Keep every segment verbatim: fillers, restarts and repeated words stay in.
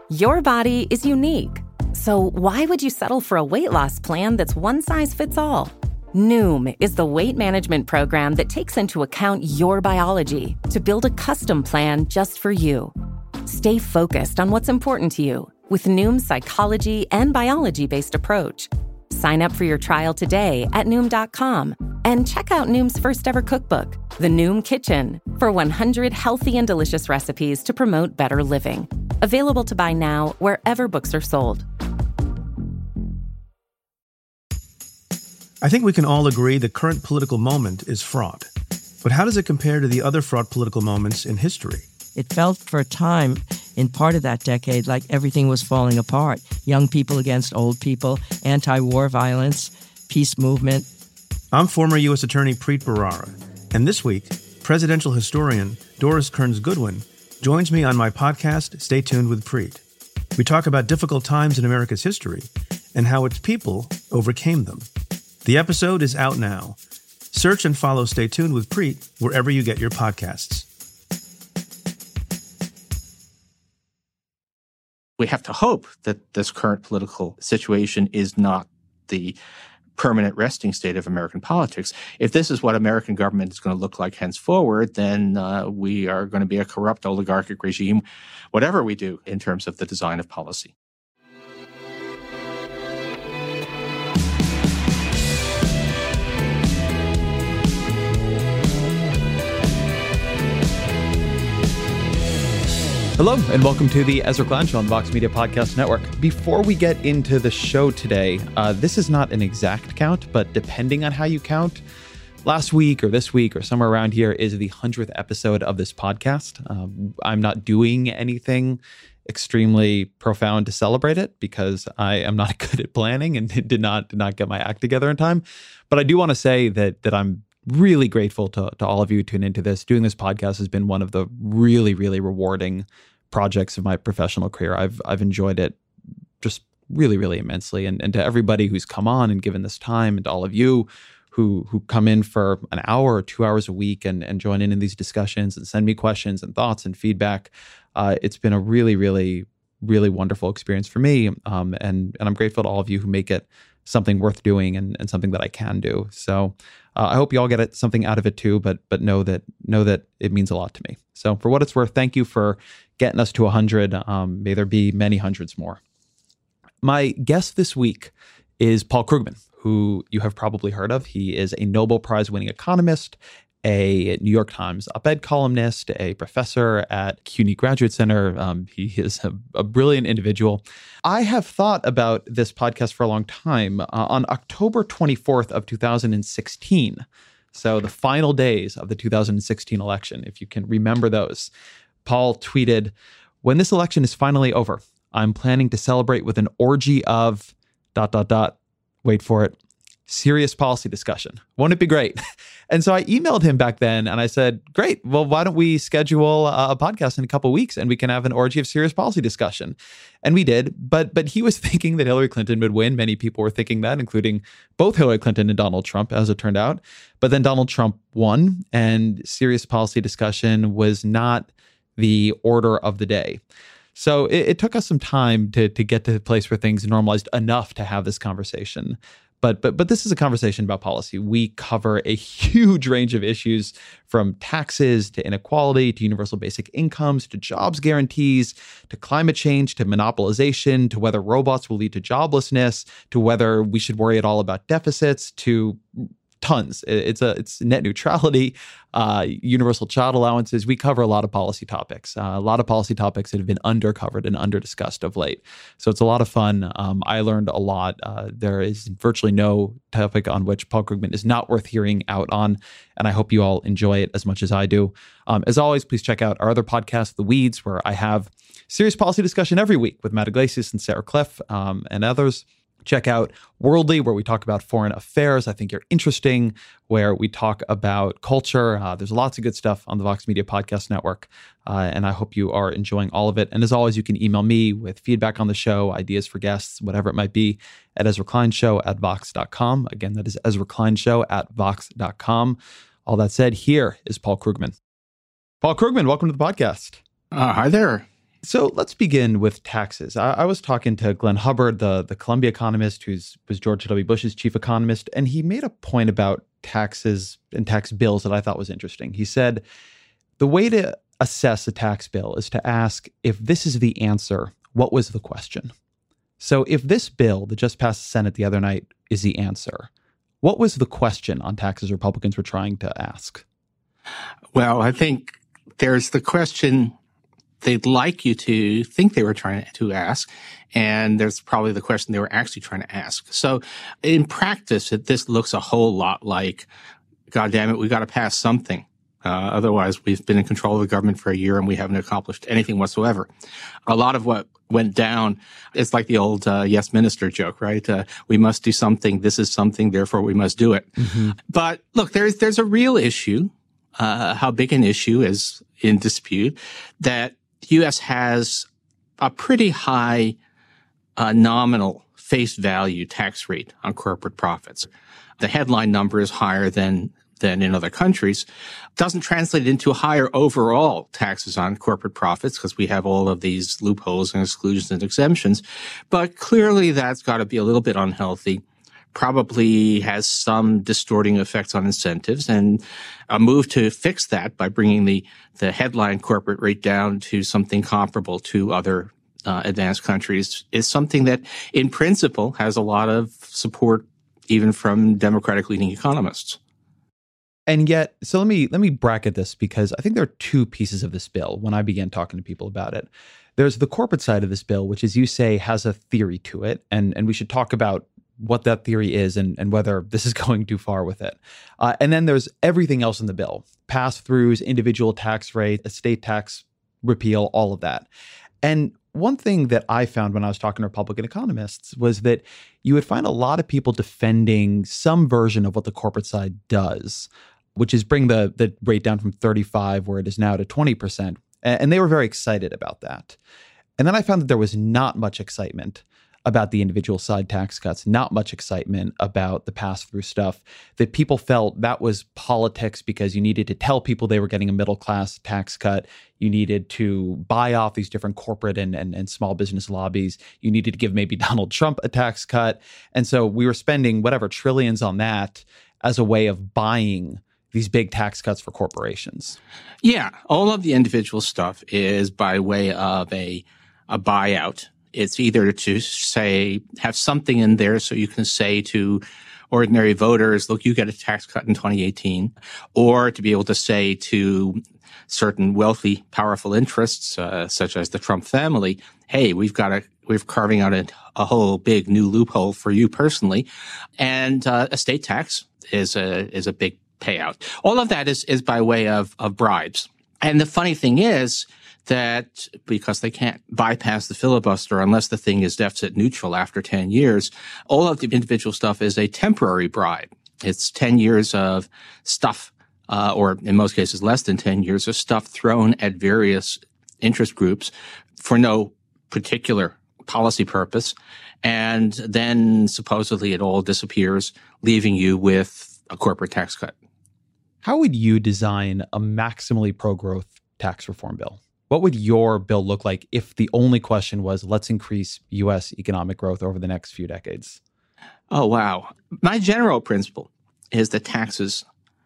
Your body is unique. So why would you settle for a weight loss plan that's one size fits all? Noom is the weight management program that takes into account your biology to build a custom plan just for you. Stay focused on what's important to you with Noom's psychology and biology-based approach. Sign up for your trial today at Noom dot com and check out Noom's first ever cookbook, The Noom Kitchen, for one hundred healthy and delicious recipes to promote better living. Available to buy now wherever books are sold. I think we can all agree the current political moment is fraught. But how does it compare to the other fraught political moments in history? It felt for a time, in part of that decade, like everything was falling apart. Young people against old people, anti-war violence, peace movement. I'm former U S Attorney Preet Bharara, and this week, presidential historian Doris Kearns Goodwin joins me on my podcast, Stay Tuned with Preet. We talk about difficult times in America's history and how its people overcame them. The episode is out now. Search and follow Stay Tuned with Preet wherever you get your podcasts. We have to hope that this current political situation is not the permanent resting state of American politics. If this is what American government is going to look like henceforward, then uh, we are going to be a corrupt oligarchic regime, whatever we do in terms of the design of policy. Hello, and welcome to the Ezra Klein Show on the Vox Media Podcast Network. Before we get into the show today, uh, this is not an exact count, but depending on how you count, last week or this week or somewhere around here is the hundredth episode of this podcast. Um, I'm not doing anything extremely profound to celebrate it because I am not good at planning and did not did not get my act together in time. But I do want to say that that I'm really grateful to, to all of you who tune into this. Doing this podcast has been one of the really, really rewarding projects of my professional career. I've I've enjoyed it just really, really immensely. And, and to everybody who's come on and given this time, and to all of you who who come in for an hour or two hours a week and, and join in in these discussions and send me questions and thoughts and feedback, uh, it's been a really, really, really wonderful experience for me. Um, and, and I'm grateful to all of you who make it something worth doing and, and something that I can do. So uh, I hope you all get it, something out of it too, but but know that know that it means a lot to me. So for what it's worth, thank you for getting us to one hundred. Um, may there be many hundreds more. My guest this week is Paul Krugman, who you have probably heard of. He is a Nobel Prize-winning economist, a New York Times op-ed columnist, a professor at C U N Y Graduate Center. Um, he is a, a brilliant individual. I have thought about this podcast for a long time. Uh, on October twenty-fourth of two thousand sixteen, so the final days of the two thousand sixteen election, if you can remember those, Paul tweeted, "When this election is finally over, I'm planning to celebrate with an orgy of dot, dot, dot, wait for it, serious policy discussion. Won't it be great?" And so I emailed him back then and I said, great, well, why don't we schedule a podcast in a couple of weeks and we can have an orgy of serious policy discussion? And we did, but but he was thinking that Hillary Clinton would win. Many people were thinking that, including both Hillary Clinton and Donald Trump, as it turned out. But then Donald Trump won, and serious policy discussion was not the order of the day. So it, it took us some time to to get to the place where things normalized enough to have this conversation. But but but this is a conversation about policy. We cover a huge range of issues, from taxes to inequality to universal basic incomes to jobs guarantees to climate change to monopolization to whether robots will lead to joblessness to whether we should worry at all about deficits to tons. It's a it's net neutrality, uh, universal child allowances. We cover a lot of policy topics, uh, a lot of policy topics that have been undercovered and under-discussed of late. So it's a lot of fun. Um, I learned a lot. Uh, there is virtually no topic on which Paul Krugman is not worth hearing out on, and I hope you all enjoy it as much as I do. Um, as always, please check out our other podcast, The Weeds, where I have serious policy discussion every week with Matt Iglesias and Sarah Cliff um, and others. Check out Worldly, where we talk about foreign affairs. I think you're interesting, where we talk about culture. Uh, there's lots of good stuff on the Vox Media Podcast Network, uh, and I hope you are enjoying all of it. And as always, you can email me with feedback on the show, ideas for guests, whatever it might be, at Ezra Klein Show at vox dot com. Again, that is Ezra Klein Show at vox dot com. All that said, here is Paul Krugman. Paul Krugman, welcome to the podcast. Uh, hi there. So let's begin with taxes. I, I was talking to Glenn Hubbard, the, the Columbia economist, who was George W. Bush's chief economist, and he made a point about taxes and tax bills that I thought was interesting. He said, the way to assess a tax bill is to ask, if this is the answer, what was the question? So if this bill that just passed the Senate the other night is the answer, what was the question on taxes Republicans were trying to ask? Well, I think there's the question they'd like you to think they were trying to ask, and there's probably the question they were actually trying to ask. So in practice, it, this looks a whole lot like, God damn it, we got to pass something. Uh, otherwise, we've been in control of the government for a year and we haven't accomplished anything whatsoever. A lot of what went down is like the old uh, yes minister joke, right? Uh, we must do something. This is something. Therefore, we must do it. Mm-hmm. But look, there's there's a real issue. Uh, how big an issue is in dispute, that the U S has a pretty high uh, nominal face value tax rate on corporate profits. The headline number is higher than than in other countries. Doesn't translate into higher overall taxes on corporate profits because we have all of these loopholes and exclusions and exemptions. But clearly that's got to be a little bit unhealthy. Probably has some distorting effects on incentives, and a move to fix that by bringing the, the headline corporate rate down to something comparable to other uh, advanced countries is something that in principle has a lot of support even from Democratic leaning economists. And yet, so let me let me bracket this, because I think there are two pieces of this bill when I began talking to people about it. There's the corporate side of this bill, which, as you say, has a theory to it, and, and we should talk about what that theory is and, and whether this is going too far with it. Uh, and then there's everything else in the bill, pass-throughs, individual tax rate, estate tax repeal, all of that. And one thing that I found when I was talking to Republican economists was that you would find a lot of people defending some version of what the corporate side does, which is bring the, the rate down from thirty-five, where it is now, to twenty percent. And they were very excited about that. And then I found that there was not much excitement about the individual side tax cuts, not much excitement about the pass-through stuff, that people felt that was politics because you needed to tell people they were getting a middle-class tax cut. You needed to buy off these different corporate and, and, and small business lobbies. You needed to give maybe Donald Trump a tax cut. And so we were spending whatever trillions on that as a way of buying these big tax cuts for corporations. Yeah, all of the individual stuff is by way of a, a buyout. It's either to say, have something in there so you can say to ordinary voters, look, you get a tax cut in twenty eighteen, or to be able to say to certain wealthy, powerful interests, uh, such as the Trump family, hey, we've got a, we're carving out a, a whole big new loophole for you personally. And, uh, estate tax is a, is a big payout. All of that is, is by way of, of bribes. And the funny thing is, that because they can't bypass the filibuster unless the thing is deficit neutral after ten years, all of the individual stuff is a temporary bribe. It's ten years of stuff, uh, or in most cases less than ten years of stuff thrown at various interest groups for no particular policy purpose. And then supposedly it all disappears, leaving you with a corporate tax cut. How would you design a maximally pro-growth tax reform bill? What would your bill look like if the only question was, let's increase U S economic growth over the next few decades? Oh, wow. My general principle is that taxes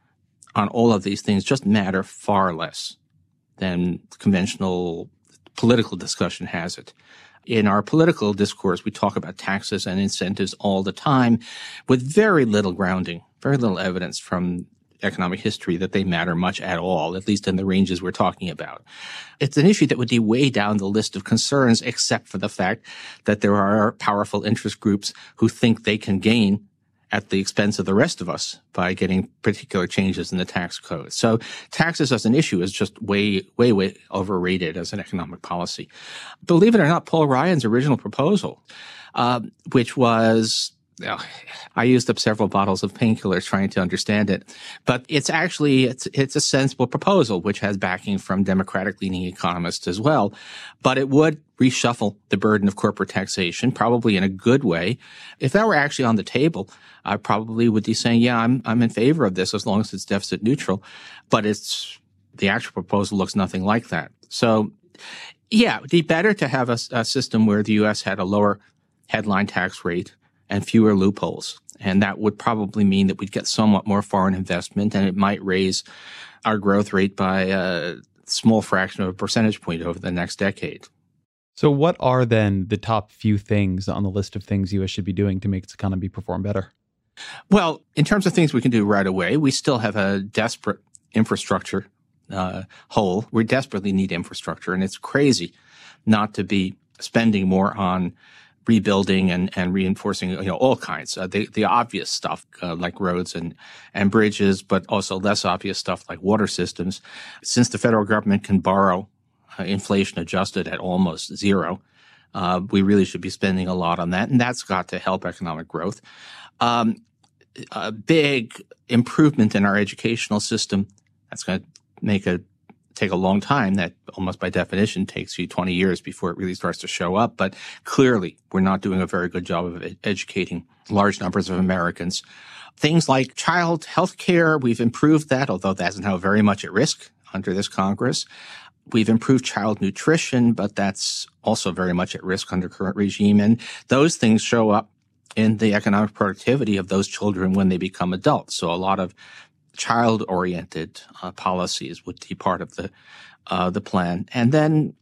on all of these things just matter far less than conventional political discussion has it. In our political discourse, we talk about taxes and incentives all the time with very little grounding, very little evidence from economic history that they matter much at all, at least in the ranges we're talking about. It's an issue that would be way down the list of concerns, except for the fact that there are powerful interest groups who think they can gain at the expense of the rest of us by getting particular changes in the tax code. So taxes as an issue is just way, way, way overrated as an economic policy. Believe it or not, Paul Ryan's original proposal, uh, which was I used up several bottles of painkillers trying to understand it, but it's actually, it's, it's a sensible proposal, which has backing from Democratic leaning economists as well. But it would reshuffle the burden of corporate taxation, probably in a good way. If that were actually on the table, I probably would be saying, yeah, I'm, I'm in favor of this as long as it's deficit neutral, but it's, the actual proposal looks nothing like that. So Yeah, it'd be better to have a, a system where the U S had a lower headline tax rate and fewer loopholes. And that would probably mean that we'd get somewhat more foreign investment, and it might raise our growth rate by a small fraction of a percentage point over the next decade. So what are then the top few things on the list of things U S should be doing to make its economy perform better? Well, in terms of things we can do right away, we still have a desperate infrastructure uh, hole. We desperately need infrastructure, and it's crazy not to be spending more on rebuilding and, and reinforcing, you know, all kinds. Uh, the, the obvious stuff uh, like roads and, and bridges, but also less obvious stuff like water systems. Since the federal government can borrow uh, inflation adjusted at almost zero, uh, we really should be spending a lot on that, and that's got to help economic growth. Um, a big improvement in our educational system, that's going to make a take a long time. That almost by definition takes you twenty years before it really starts to show up. But clearly, we're not doing a very good job of ed- educating large numbers of Americans. Things like child health care, we've improved that, although that's now very much at risk under this Congress. We've improved child nutrition, but that's also very much at risk under current regime. And those things show up in the economic productivity of those children when they become adults. So a lot of child-oriented uh, policies would be part of the uh, the plan. And then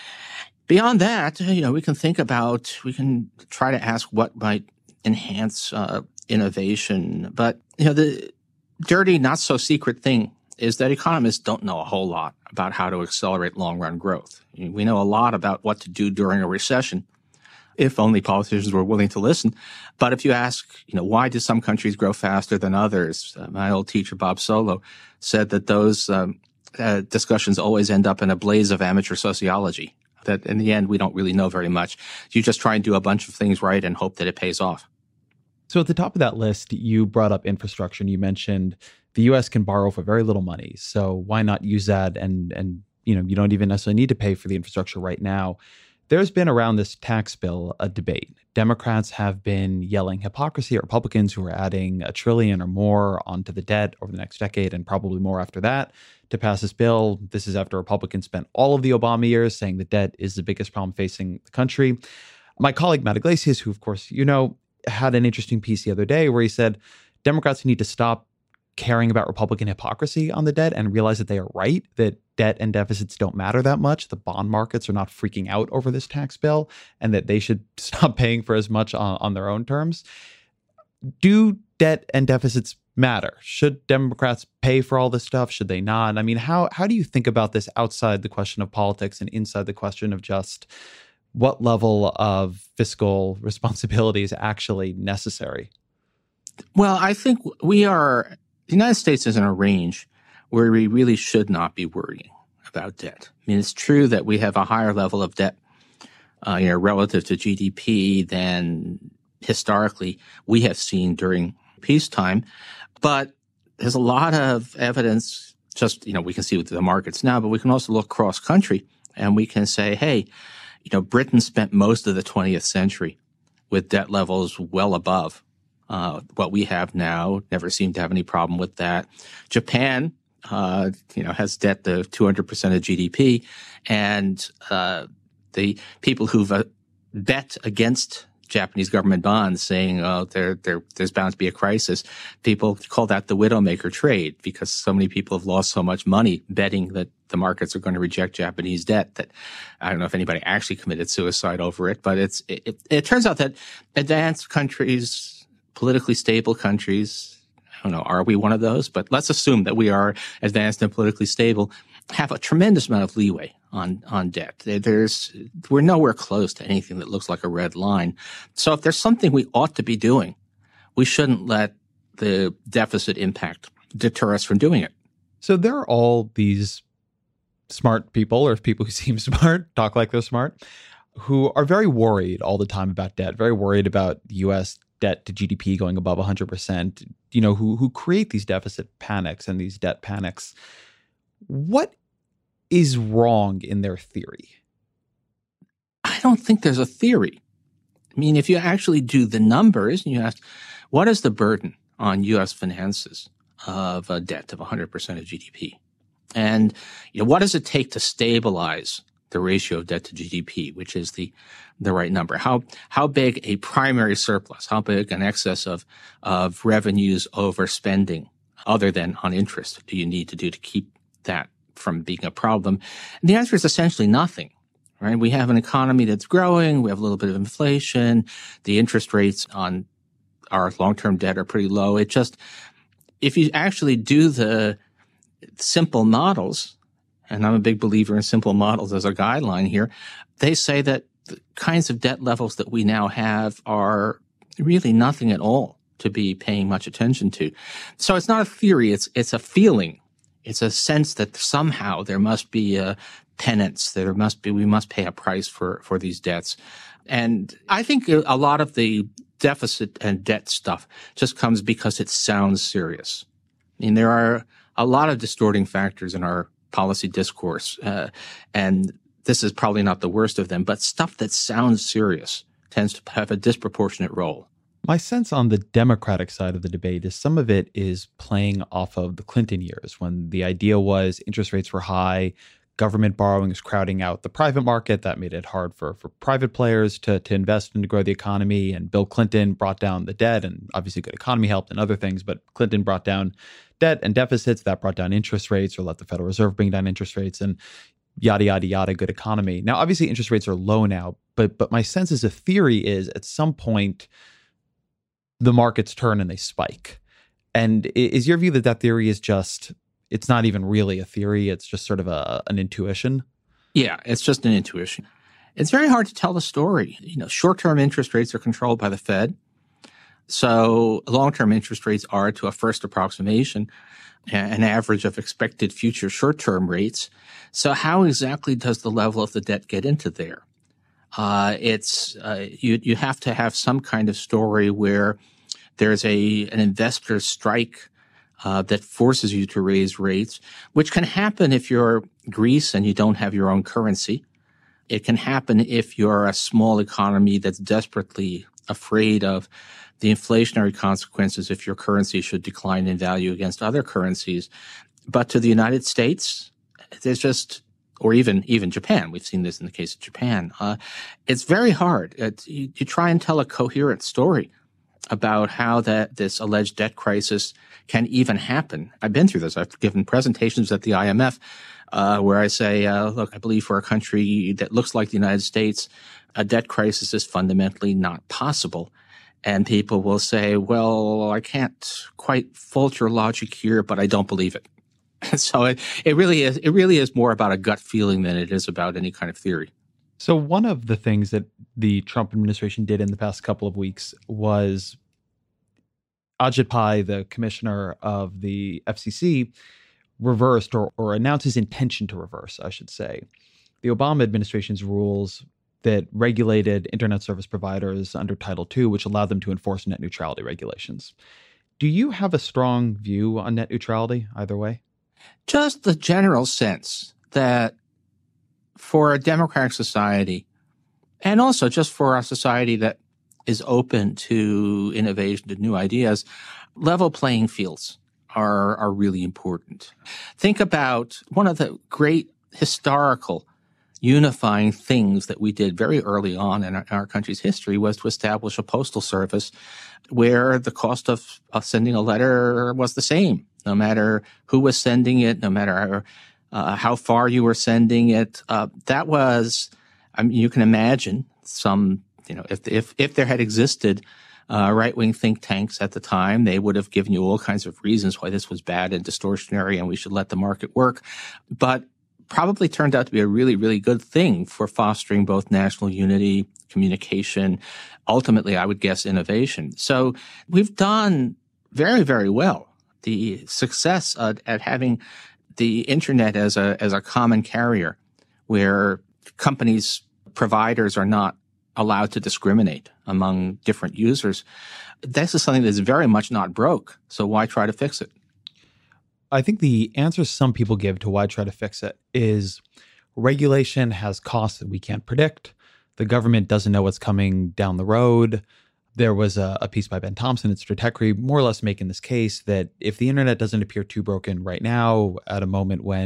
beyond that, you know, we can think about, we can try to ask what might enhance uh, innovation. But, you know, the dirty, not-so-secret thing is that economists don't know a whole lot about how to accelerate long-run growth. We know a lot about what to do during a recession, if only politicians were willing to listen. But if you ask, you know, why do some countries grow faster than others? Uh, my old teacher, Bob Solow, said that those um, uh, discussions always end up in a blaze of amateur sociology, that in the end, we don't really know very much. You just try and do a bunch of things right and hope that it pays off. So at the top of that list, you brought up infrastructure, and you mentioned the U S can borrow for very little money. So why not use that? And, and you know, you don't even necessarily need to pay for the infrastructure right now. There's been around this tax bill a debate. Democrats have been yelling hypocrisy at Republicans who are adding a trillion or more onto the debt over the next decade and probably more after that to pass this bill. This is after Republicans spent all of the Obama years saying the debt is the biggest problem facing the country. My colleague, Matt Iglesias, who of course you know, had an interesting piece the other day where he said Democrats need to stop caring about Republican hypocrisy on the debt and realize that they are right, that debt and deficits don't matter that much. The bond markets are not freaking out over this tax bill, and that they should stop paying for as much on, on their own terms. Do debt and deficits matter? Should Democrats pay for all this stuff? Should they not? I mean, how how do you think about this outside the question of politics and inside the question of just what level of fiscal responsibility is actually necessary? Well, I think we are, the United States is in a range where we really should not be worrying about debt. I mean, it's true that we have a higher level of debt, uh, you know, relative to G D P than historically we have seen during peacetime. But there's a lot of evidence, just, you know, we can see with the markets now, but we can also look cross country and we can say, hey, you know, Britain spent most of the twentieth century with debt levels well above uh, what we have now, never seemed to have any problem with that. Japan, uh, you know, has debt to two hundred percent of G D P. And uh, the people who've uh, bet against Japanese government bonds saying, oh, there, there, there's bound to be a crisis. People call that the widowmaker trade because so many people have lost so much money betting that the markets are going to reject Japanese debt that I don't know if anybody actually committed suicide over it. But it's, it, it, it turns out that advanced countries, politically stable countries, I don't know, are we one of those? But let's assume that we are advanced and politically stable, have a tremendous amount of leeway on, on debt. There's, we're nowhere close to anything that looks like a red line. So if there's something we ought to be doing, we shouldn't let the deficit impact deter us from doing it. So there are all these smart people, or people who seem smart, talk like they're smart, who are very worried all the time about debt, very worried about the U S debt to G D P going above one hundred percent, you know, who who create these deficit panics and these debt panics. What is wrong in their theory? I don't think there's a theory. I mean, if you actually do the numbers and you ask, what is the burden on U S finances of a debt of one hundred percent of G D P? And, you know, what does it take to stabilize the ratio of debt to G D P, which is the the right number. How how big a primary surplus, how big an excess of of revenues over spending, other than on interest, do you need to do to keep that from being a problem? And the answer is essentially nothing. Right? We have an economy that's growing. We have a little bit of inflation. The interest rates on our long-term debt are pretty low. It just, if you actually do the simple models, and I'm a big believer in simple models as a guideline here, they say that the kinds of debt levels that we now have are really nothing at all to be paying much attention to. So it's not a theory. It's, it's a feeling. It's a sense that somehow there must be a penance, there must be, we must pay a price for, for these debts. And I think a lot of the deficit and debt stuff just comes because it sounds serious. I mean, there are a lot of distorting factors in our policy discourse, uh, and this is probably not the worst of them, but stuff that sounds serious tends to have a disproportionate role. My sense on the Democratic side of the debate is some of it is playing off of the Clinton years, when the idea was interest rates were high, government borrowing is crowding out the private market. That made it hard for, for private players to, to invest and to grow the economy. And Bill Clinton brought down the debt, and obviously good economy helped and other things. But Clinton brought down debt and deficits. That brought down interest rates, or let the Federal Reserve bring down interest rates, and yada, yada, yada, good economy. Now, obviously, interest rates are low now. But, but my sense as a theory is at some point, the markets turn and they spike. And is your view that that theory is just, it's not even really a theory, it's just sort of a, an intuition? Yeah, it's just an intuition. It's very hard to tell the story. You know, short-term interest rates are controlled by the Fed. So long-term interest rates are, to a first approximation, an average of expected future short-term rates. So how exactly does the level of the debt get into there? Uh, it's, uh, you, you have to have some kind of story where there's a, an investor strike, uh, that forces you to raise rates, which can happen if you're Greece and you don't have your own currency. It can happen if you're a small economy that's desperately afraid of the inflationary consequences if your currency should decline in value against other currencies. But to the United States, there's just, or even even Japan, we've seen this in the case of Japan, uh, it's very hard. It, you, you try and tell a coherent story about how that this alleged debt crisis can even happen. I've been through this. I've given presentations at the I M F uh, where I say, uh, look, I believe for a country that looks like the United States, a debt crisis is fundamentally not possible. And people will say, well, I can't quite fault your logic here, but I don't believe it. So it, it really is, it really is more about a gut feeling than it is about any kind of theory. So one of the things that the Trump administration did in the past couple of weeks was Ajit Pai, the commissioner of the F C C, reversed or, or announced his intention to reverse, I should say, the Obama administration's rules that regulated internet service providers under Title two, which allowed them to enforce net neutrality regulations. Do you have a strong view on net neutrality either way? Just the general sense that for a democratic society, and also just for a society that is open to innovation, to new ideas, level playing fields are, are really important. Think about one of the great historical unifying things that we did very early on in our, our country's history was to establish a postal service where the cost of, of sending a letter was the same, no matter who was sending it, no matter uh, how far you were sending it. Uh, that was, I mean, you can imagine some, you know, if if if there had existed uh, right-wing think tanks at the time, they would have given you all kinds of reasons why this was bad and distortionary and we should let the market work. But probably turned out to be a really, really good thing for fostering both national unity, communication, ultimately, I would guess, innovation. So we've done very, very well. The success uh, at having the internet as a as a common carrier where companies, providers are not allowed to discriminate among different users, this is something that's very much not broke. So why try to fix it? I think the answer some people give to why try to fix it is regulation has costs that we can't predict. The government doesn't know what's coming down the road. There was a, a piece by Ben Thompson at Stratechery more or less making this case that if the internet doesn't appear too broken right now, at a moment when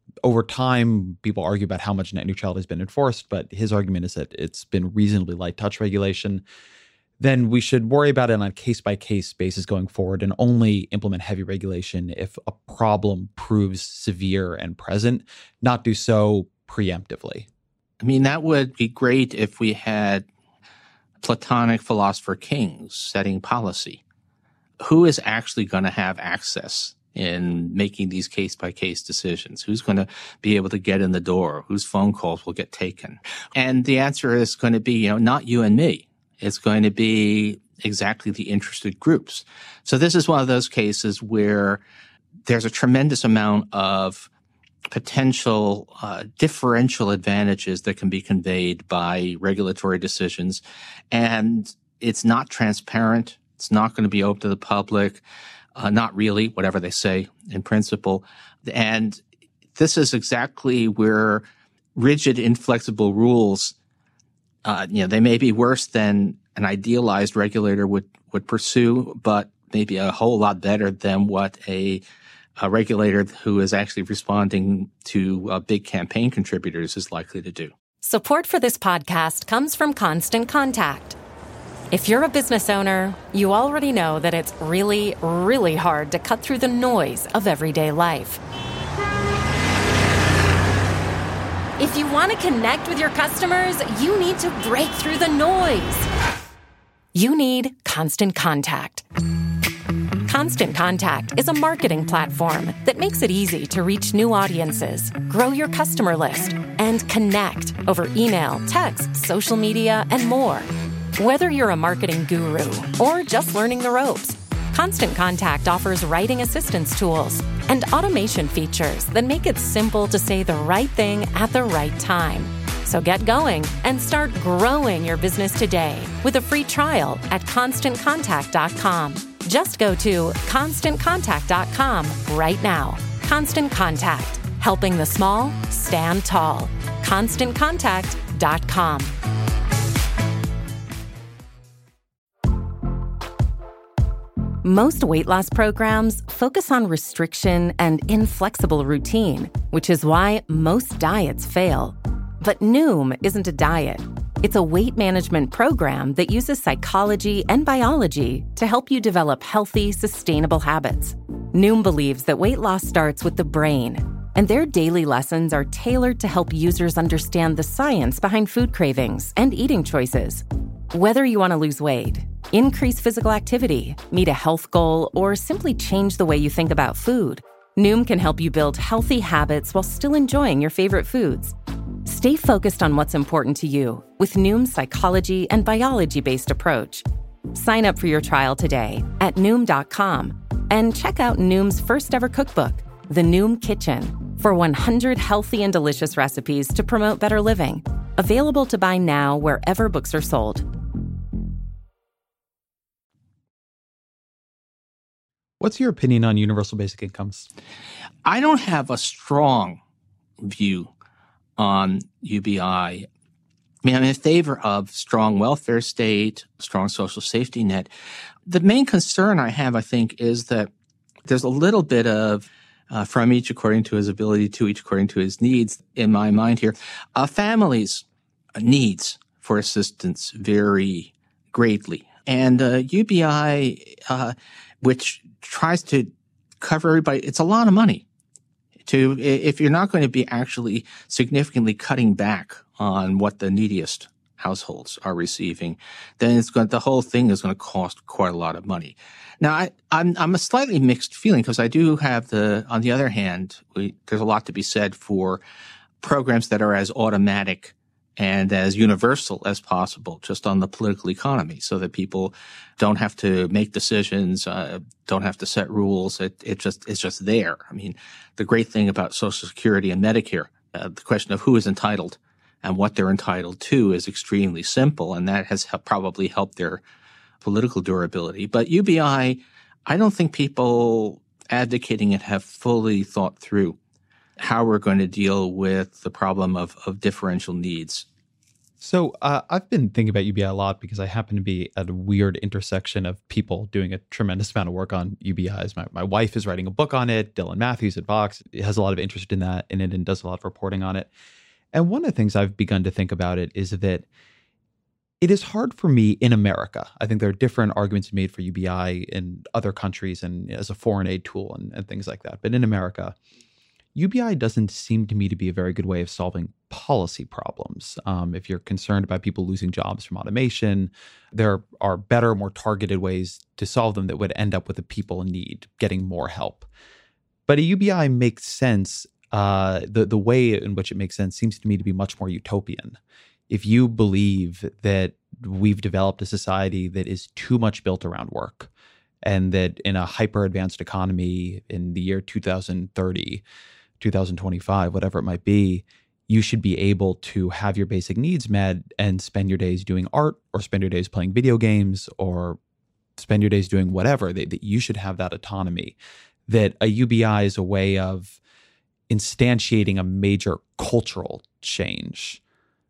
over time, people argue about how much net neutrality has been enforced, but his argument is that it's been reasonably light touch regulation. Then we should worry about it on a case-by-case basis going forward and only implement heavy regulation if a problem proves severe and present, not do so preemptively. I mean, that would be great if we had Platonic philosopher kings setting policy. Who is actually going to have access in making these case-by-case decisions? Who's going to be able to get in the door? Whose phone calls will get taken? And the answer is going to be, you know, not you and me. It's going to be exactly the interested groups. So this is one of those cases where there's a tremendous amount of potential uh, differential advantages that can be conveyed by regulatory decisions. And it's not transparent. It's not going to be open to the public. Uh, not really, whatever they say in principle. And this is exactly where rigid, inflexible rules, uh, you know, they may be worse than an idealized regulator would, would pursue, but maybe a whole lot better than what a, a regulator who is actually responding to uh, big campaign contributors is likely to do. Support for this podcast comes from Constant Contact. If you're a business owner, you already know that it's really, really hard to cut through the noise of everyday life. If you want to connect with your customers, you need to break through the noise. You need Constant Contact. Constant Contact is a marketing platform that makes it easy to reach new audiences, grow your customer list, and connect over email, text, social media, and more. Whether you're a marketing guru or just learning the ropes, Constant Contact offers writing assistance tools and automation features that make it simple to say the right thing at the right time. So get going and start growing your business today with a free trial at constant contact dot com. Just go to constant contact dot com right now. Constant Contact, helping the small stand tall. constant contact dot com. Most weight loss programs focus on restriction and inflexible routine, which is why most diets fail. But Noom isn't a diet. It's a weight management program that uses psychology and biology to help you develop healthy, sustainable habits. Noom believes that weight loss starts with the brain, and their daily lessons are tailored to help users understand the science behind food cravings and eating choices. Whether you want to lose weight, increase physical activity, meet a health goal, or simply change the way you think about food, Noom can help you build healthy habits while still enjoying your favorite foods. Stay focused on what's important to you with Noom's psychology and biology-based approach. Sign up for your trial today at Noom dot com and check out Noom's first ever cookbook, The Noom Kitchen, for one hundred healthy and delicious recipes to promote better living. Available to buy now wherever books are sold. What's your opinion on universal basic incomes? I don't have a strong view on U B I. I mean, I'm in favor of strong welfare state, strong social safety net. The main concern I have, I think, is that there's a little bit of uh, from each according to his ability, to each according to his needs in my mind here. Uh, families' needs for assistance vary greatly. And uh, U B I, uh, which tries to cover everybody, it's a lot of money. To, if you're not going to be actually significantly cutting back on what the neediest households are receiving, then it's going, the whole thing is going to cost quite a lot of money. Now, I, I'm, I'm a slightly mixed feeling because I do have the, on the other hand, we, there's a lot to be said for programs that are as automatic and as universal as possible just on the political economy so that people don't have to make decisions, uh, don't have to set rules. It, it just, it's just there. I mean, the great thing about Social Security and Medicare, uh, the question of who is entitled and what they're entitled to is extremely simple, and that has helped, probably helped their political durability. But U B I, I don't think people advocating it have fully thought through how we're going to deal with the problem of, of differential needs. So uh, I've been thinking about U B I a lot because I happen to be at a weird intersection of people doing a tremendous amount of work on U B Is. My, my wife is writing a book on it. Dylan Matthews at Vox has a lot of interest in that in it and does a lot of reporting on it. And one of the things I've begun to think about it is that it is hard for me in America. I think there are different arguments made for U B I in other countries and as a foreign aid tool and, and things like that. But in America, U B I doesn't seem to me to be a very good way of solving policy problems. Um, if you're concerned about people losing jobs from automation, there are better, more targeted ways to solve them that would end up with the people in need getting more help. But a U B I makes sense. Uh, the, the way in which it makes sense seems to me to be much more utopian. If you believe that we've developed a society that is too much built around work, and that in a hyper-advanced economy in the year two thousand thirty, two thousand twenty-five, whatever it might be, you should be able to have your basic needs met and spend your days doing art or spend your days playing video games or spend your days doing whatever, that, that you should have that autonomy, that a U B I is a way of instantiating a major cultural change.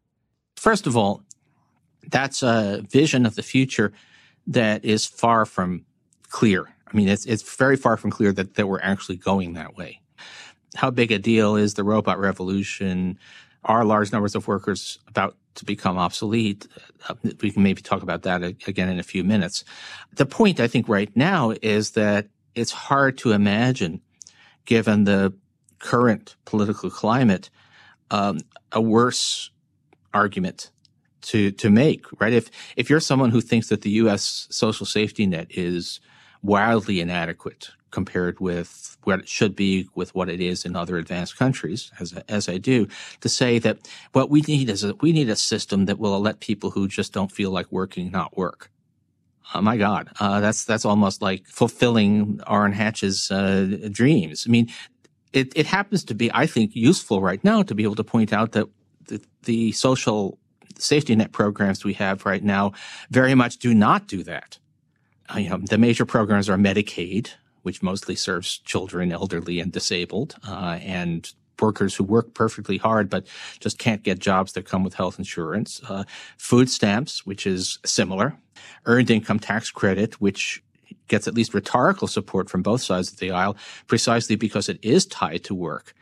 First of all, that's a vision of the future that is far from clear. I mean, it's it's very far from clear that, that we're actually going that way. How big a deal is the robot revolution? Are large numbers of workers about to become obsolete? Uh, we can maybe talk about that again in a few minutes. The point, I think, right now is that it's hard to imagine, given the current political climate, um, a worse argument to to make, right? If if you're someone who thinks that the U S social safety net is wildly inadequate compared with what it should be, with what it is in other advanced countries, as as I do, to say that what we need is a, we need a system that will let people who just don't feel like working not work. Oh my God, uh, that's that's almost like fulfilling Orrin Hatch's uh, dreams. I mean, it it happens to be, I think, useful right now to be able to point out that the, the social safety net programs we have right now very much do not do that. Uh, you know, the major programs are Medicaid, which mostly serves children, elderly, and disabled, uh, and workers who work perfectly hard but just can't get jobs that come with health insurance. Uh, food stamps, which is similar. Earned income tax credit, which gets at least rhetorical support from both sides of the aisle, precisely because it is tied to work.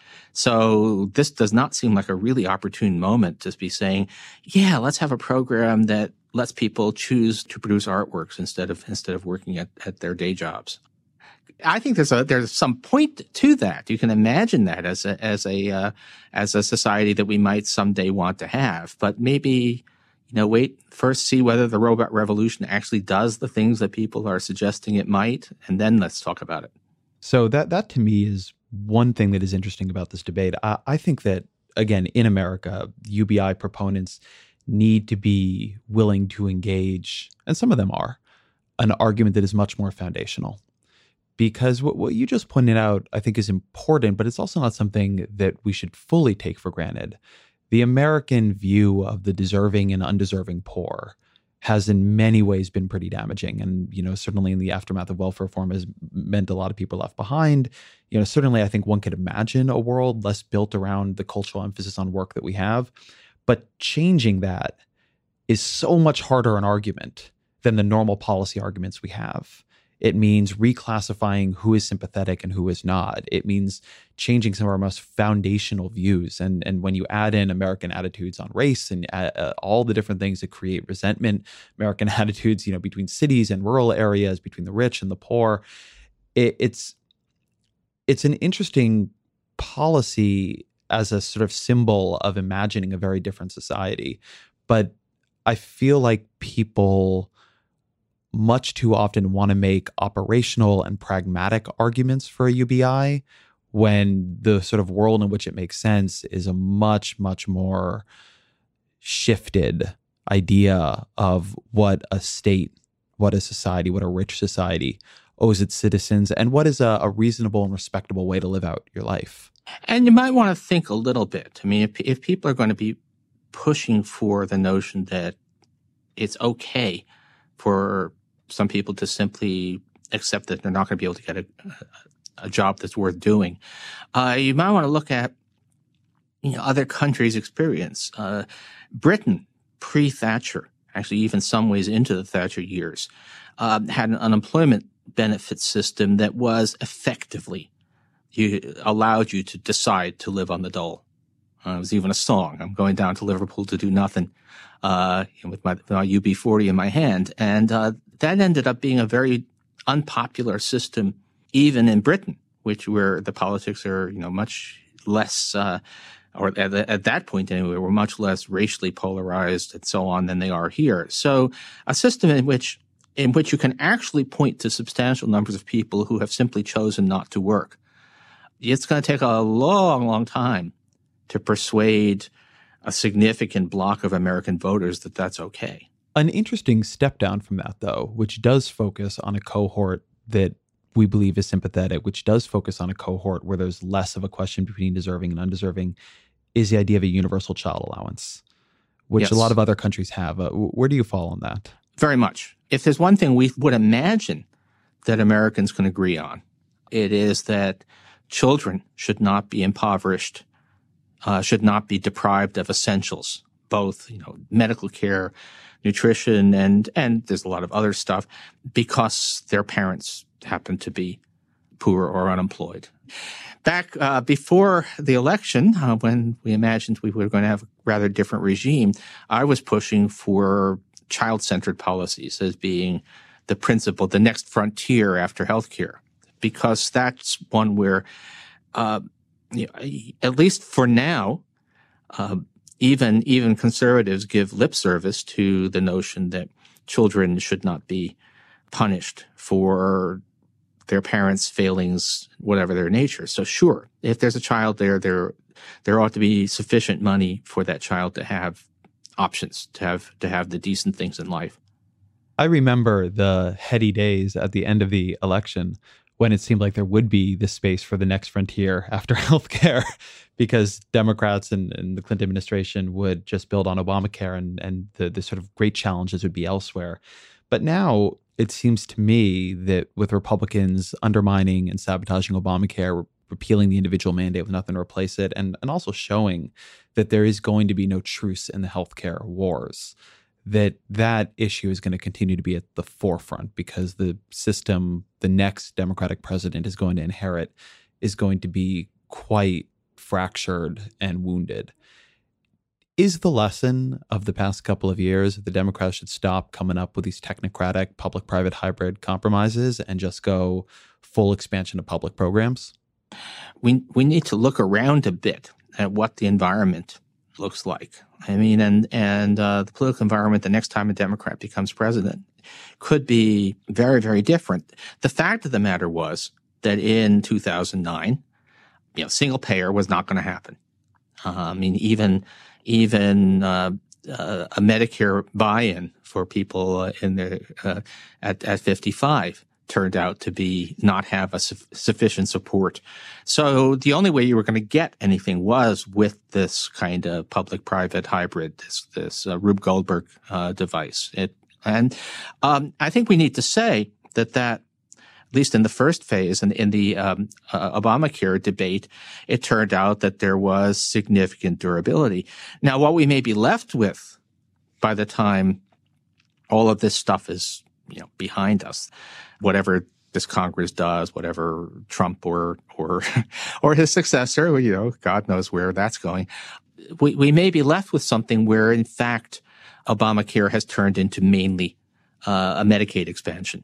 So this does not seem like a really opportune moment to be saying, yeah, let's have a program that lets people choose to produce artworks instead of instead of working at, at their day jobs. I think there's a there's some point to that. You can imagine that as a as a uh, as a society that we might someday want to have, but maybe, you know, wait first, see whether the robot revolution actually does the things that people are suggesting it might, and then let's talk about it. So that that to me is one thing that is interesting about this debate. I, I think that, again, in America, U B I proponents need to be willing to engage, and some of them are, an argument that is much more foundational. Because what, what you just pointed out, I think, is important, but it's also not something that we should fully take for granted. The American view of the deserving and undeserving poor has in many ways been pretty damaging. And, you know, certainly in the aftermath of welfare reform has meant a lot of people left behind. You know, certainly I think one could imagine a world less built around the cultural emphasis on work that we have. But changing that is so much harder an argument than the normal policy arguments we have. It means reclassifying who is sympathetic and who is not. It means changing some of our most foundational views. And, and when you add in American attitudes on race and uh, all the different things that create resentment, American attitudes, you know, between cities and rural areas, between the rich and the poor, it, it's it's an interesting policy as a sort of symbol of imagining a very different society. But I feel like people much too often want to make operational and pragmatic arguments for a U B I when the sort of world in which it makes sense is a much, much more shifted idea of what a state, what a society, what a rich society owes its citizens, and what is a, a reasonable and respectable way to live out your life. And you might want to think a little bit. I mean, if, if people are going to be pushing for the notion that it's okay for some people to simply accept that they're not going to be able to get a, a job that's worth doing, uh, you might want to look at, you know, other countries' experience. Uh, Britain pre-Thatcher, actually even some ways into the Thatcher years, uh, had an unemployment benefit system that was effectively you, allowed you to decide to live on the dole. Uh, it was even a song. I'm going down to Liverpool to do nothing, uh, with my, my U B forty in my hand. And, uh, that ended up being a very unpopular system, even in Britain, which where the politics are, you know, much less, uh, or at, at that point anyway, were much less racially polarized and so on than they are here. So a system in which, in which you can actually point to substantial numbers of people who have simply chosen not to work. It's going to take a long, long time to persuade a significant block of American voters that that's okay. An interesting step down from that, though, which does focus on a cohort that we believe is sympathetic, which does focus on a cohort where there's less of a question between deserving and undeserving, is the idea of a universal child allowance, which yes. a lot of other countries have. Uh, where do you fall on that? Very much. If there's one thing we would imagine that Americans can agree on, it is that children should not be impoverished, uh, should not be deprived of essentials, both, you know, medical care, nutrition, and, and there's a lot of other stuff because their parents happen to be poor or unemployed. Back uh, before the election, uh, when we imagined we were going to have a rather different regime, I was pushing for child-centered policies as being the principle, the next frontier after healthcare, because that's one where, uh, you know, at least for now, uh, even even conservatives give lip service to the notion that children should not be punished for their parents' failings, whatever their nature. So sure, if there's a child there, there there ought to be sufficient money for that child to have options, to have to have the decent things in life. I remember the heady days at the end of the election when it seemed like there would be this space for the next frontier after healthcare, because Democrats and, and the Clinton administration would just build on Obamacare, and, and the, the sort of great challenges would be elsewhere. But now it seems to me that with Republicans undermining and sabotaging Obamacare, repealing the individual mandate with nothing to replace it, and, and also showing that there is going to be no truce in the healthcare wars, that that issue is going to continue to be at the forefront because the system the next Democratic president is going to inherit is going to be quite fractured and wounded. Is the lesson of the past couple of years that the Democrats should stop coming up with these technocratic public-private hybrid compromises and just go full expansion of public programs? We we need to look around a bit at what the environment looks like. I mean, and and uh, the political environment the next time a Democrat becomes president could be very, very different. The fact of the matter was that in two thousand nine, you know, single payer was not going to happen. Uh, I mean, even even uh, uh, a Medicare buy-in for people uh, in the uh, at at fifty-five turned out to be not have a su- sufficient support. So the only way you were going to get anything was with this kind of public-private hybrid, this, this uh, Rube Goldberg uh, device. It, and um, I think we need to say that that, at least in the first phase, and in the um, uh, Obamacare debate, it turned out that there was significant durability. Now, what we may be left with by the time all of this stuff is, you know, behind us, whatever this Congress does, whatever Trump or or or his successor, you know, God knows where that's going, we we may be left with something where, in fact, Obamacare has turned into mainly uh, a Medicaid expansion,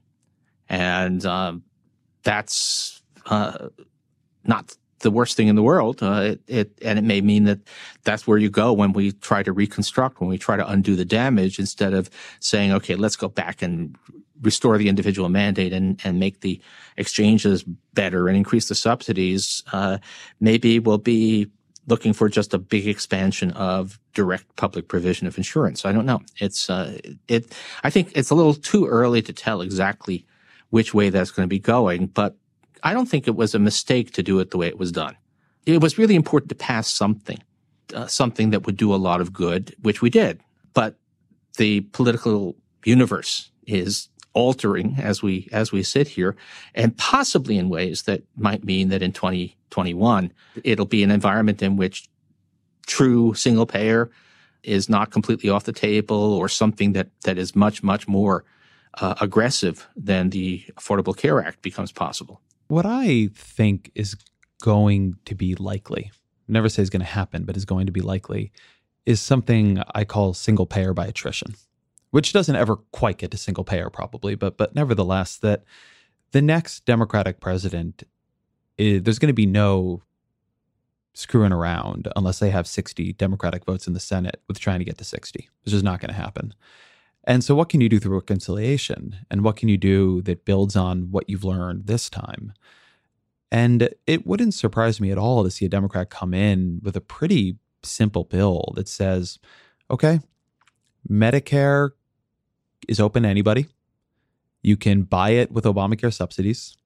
and um, that's uh, not the worst thing in the world. Uh, it, it and it may mean that that's where you go when we try to reconstruct, when we try to undo the damage, instead of saying, okay, let's go back and restore the individual mandate and, and make the exchanges better and increase the subsidies. Uh, maybe we'll be looking for just a big expansion of direct public provision of insurance. I don't know. It's, uh, it, I think it's a little too early to tell exactly which way that's going to be going, but I don't think it was a mistake to do it the way it was done. It was really important to pass something, uh, something that would do a lot of good, which we did. But the political universe is altering as we as we sit here, and possibly in ways that might mean that in twenty twenty-one, it'll be an environment in which true single-payer is not completely off the table, or something that, that is much, much more uh, aggressive than the Affordable Care Act becomes possible. What I think is going to be likely, never say is going to happen, but is going to be likely, is something I call single payer by attrition, which doesn't ever quite get to single payer probably, but but nevertheless, that the next Democratic president, is, there's going to be no screwing around unless they have sixty Democratic votes in the Senate with trying to get to sixty. It's just not going to happen. And so what can you do through reconciliation? And what can you do that builds on what you've learned this time? And it wouldn't surprise me at all to see a Democrat come in with a pretty simple bill that says, okay, Medicare is open to anybody. You can buy it with Obamacare subsidies.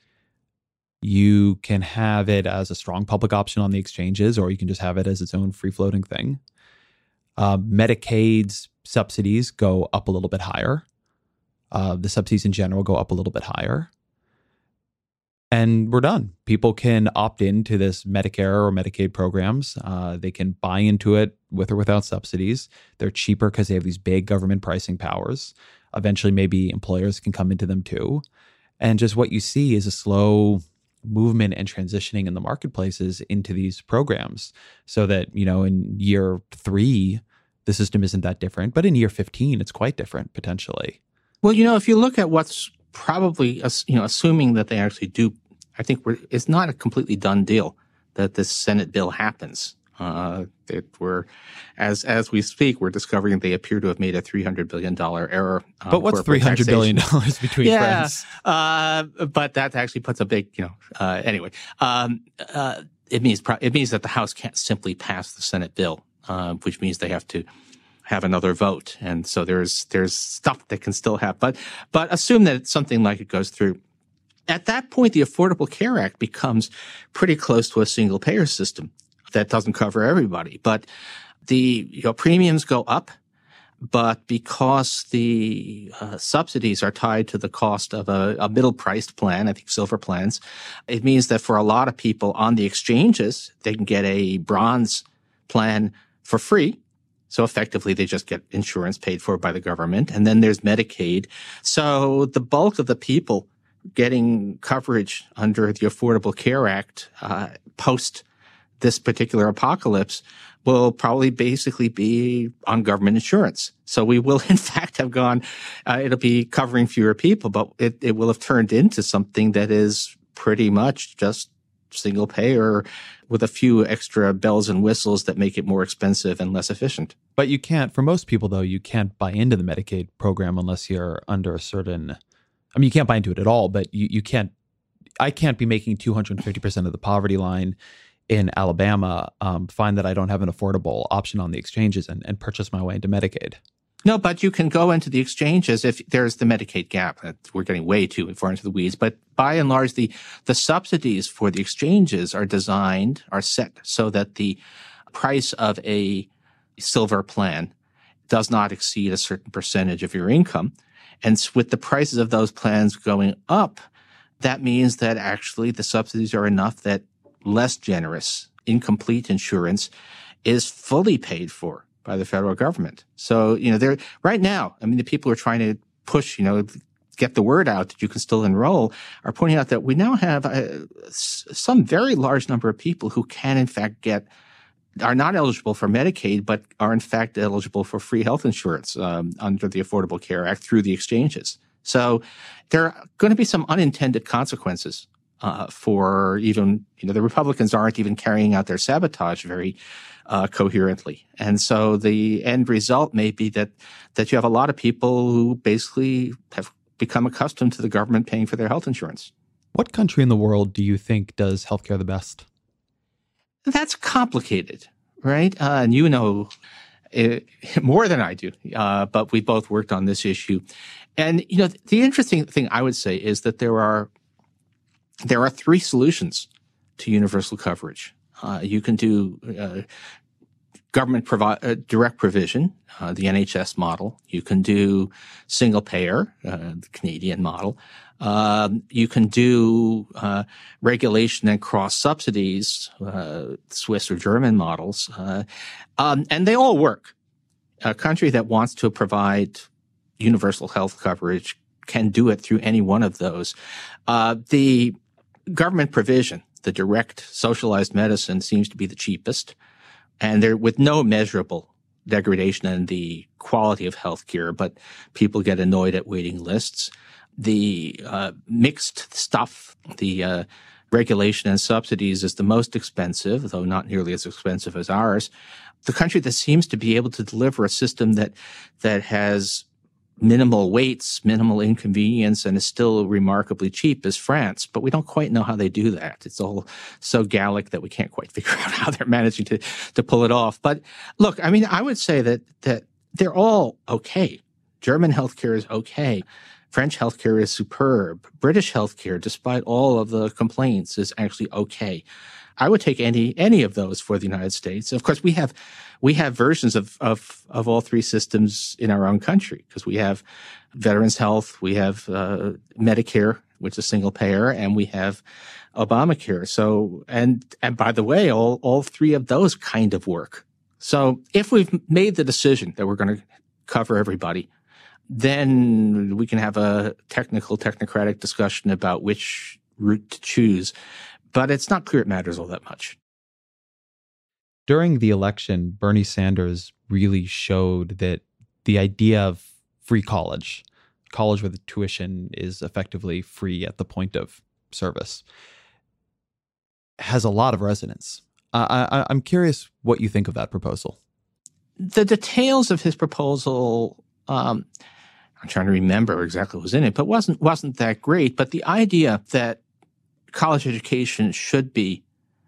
You can have it as a strong public option on the exchanges, or you can just have it as its own free-floating thing. Uh, Medicaid's subsidies go up a little bit higher. Uh, the subsidies in general go up a little bit higher. And we're done. People can opt into this Medicare or Medicaid programs. Uh, they can buy into it with or without subsidies. They're cheaper because they have these big government pricing powers. Eventually, maybe employers can come into them too. And just what you see is a slow movement and transitioning in the marketplaces into these programs, so that, you know, in year three, the system isn't that different. But in year fifteen, it's quite different potentially. Well, you know, if you look at what's probably, you know, assuming that they actually do, I think we're, it's not a completely done deal that this Senate bill happens. Uh, that we're, as as we speak, we're discovering they appear to have made a three hundred billion dollars error. Um, but what's three hundred billion dollars between yeah, friends? Uh, but that actually puts a big, you know, uh, anyway, um, uh, it means, pro- it means that the House can't simply pass the Senate bill, uh, which means they have to have another vote. And so there's, there's stuff that can still happen. But, but assume that it's something like it goes through. At that point, the Affordable Care Act becomes pretty close to a single payer system that doesn't cover everybody. But the, you know, premiums go up, but because the uh, subsidies are tied to the cost of a, a middle-priced plan, I think silver plans, it means that for a lot of people on the exchanges, they can get a bronze plan for free. So effectively, they just get insurance paid for by the government. And then there's Medicaid. So the bulk of the people getting coverage under the Affordable Care Act uh, post this particular apocalypse will probably basically be on government insurance. So we will, in fact, have gone, uh, it'll be covering fewer people, but it, it will have turned into something that is pretty much just single payer with a few extra bells and whistles that make it more expensive and less efficient. But you can't, for most people, though, you can't buy into the Medicaid program unless you're under a certain, I mean, you can't buy into it at all, but you, you can't, I can't be making two hundred fifty percent of the poverty line in Alabama, um, find that I don't have an affordable option on the exchanges and, and purchase my way into Medicaid. No, but you can go into the exchanges if there's the Medicaid gap. We're getting way too far into the weeds. But by and large, the, the subsidies for the exchanges are designed, are set so that the price of a silver plan does not exceed a certain percentage of your income. And with the prices of those plans going up, that means that actually the subsidies are enough that less generous, incomplete insurance is fully paid for by the federal government. So, you know, they're right now, I mean, the people who are trying to push, you know, get the word out that you can still enroll are pointing out that we now have uh, some very large number of people who can, in fact, get, are not eligible for Medicaid, but are, in fact, eligible for free health insurance um, under the Affordable Care Act through the exchanges. So there are going to be some unintended consequences Uh, for even, you know, the Republicans aren't even carrying out their sabotage very uh, coherently. And so the end result may be that, that you have a lot of people who basically have become accustomed to the government paying for their health insurance. What country in the world do you think does healthcare the best? That's complicated, right? Uh, and you know it, more than I do, uh, but we both worked on this issue. And, you know, the interesting thing I would say is that there are There are three solutions to universal coverage. Uh, you can do uh, government provi- uh, direct provision, uh, the N H S model. You can do single payer, uh, the Canadian model. Um, you can do uh, regulation and cross subsidies, uh, Swiss or German models, uh, um, and they all work. A country that wants to provide universal health coverage can do it through any one of those. Uh, the government provision, the direct socialized medicine, seems to be the cheapest, and there with no measurable degradation in the quality of healthcare, but people get annoyed at waiting lists. The uh, mixed stuff, the uh, regulation and subsidies is the most expensive, though not nearly as expensive as ours. The country that seems to be able to deliver a system that that has minimal waits, minimal inconvenience, and is still remarkably cheap is France. But we don't quite know how they do that. It's all so Gallic that we can't quite figure out how they're managing to, to pull it off. But look, I mean, I would say that that they're all okay. German healthcare is okay. French healthcare is superb. British healthcare, despite all of the complaints, is actually okay. I would take any any of those for the United States. Of course, we have we have versions of of, of all three systems in our own country because we have Veterans Health, we have uh, Medicare, which is single payer, and we have Obamacare. So, and and by the way, all all three of those kind of work. So, if we've made the decision that we're going to cover everybody, then we can have a technical, technocratic discussion about which route to choose. But it's not clear it matters all that much. During the election, Bernie Sanders really showed that the idea of free college, college where the tuition is effectively free at the point of service, has a lot of resonance. Uh, I, I'm curious what you think of that proposal. The details of his proposal, um, I'm trying to remember exactly what was in it, but wasn't wasn't that great. But the idea that college education should be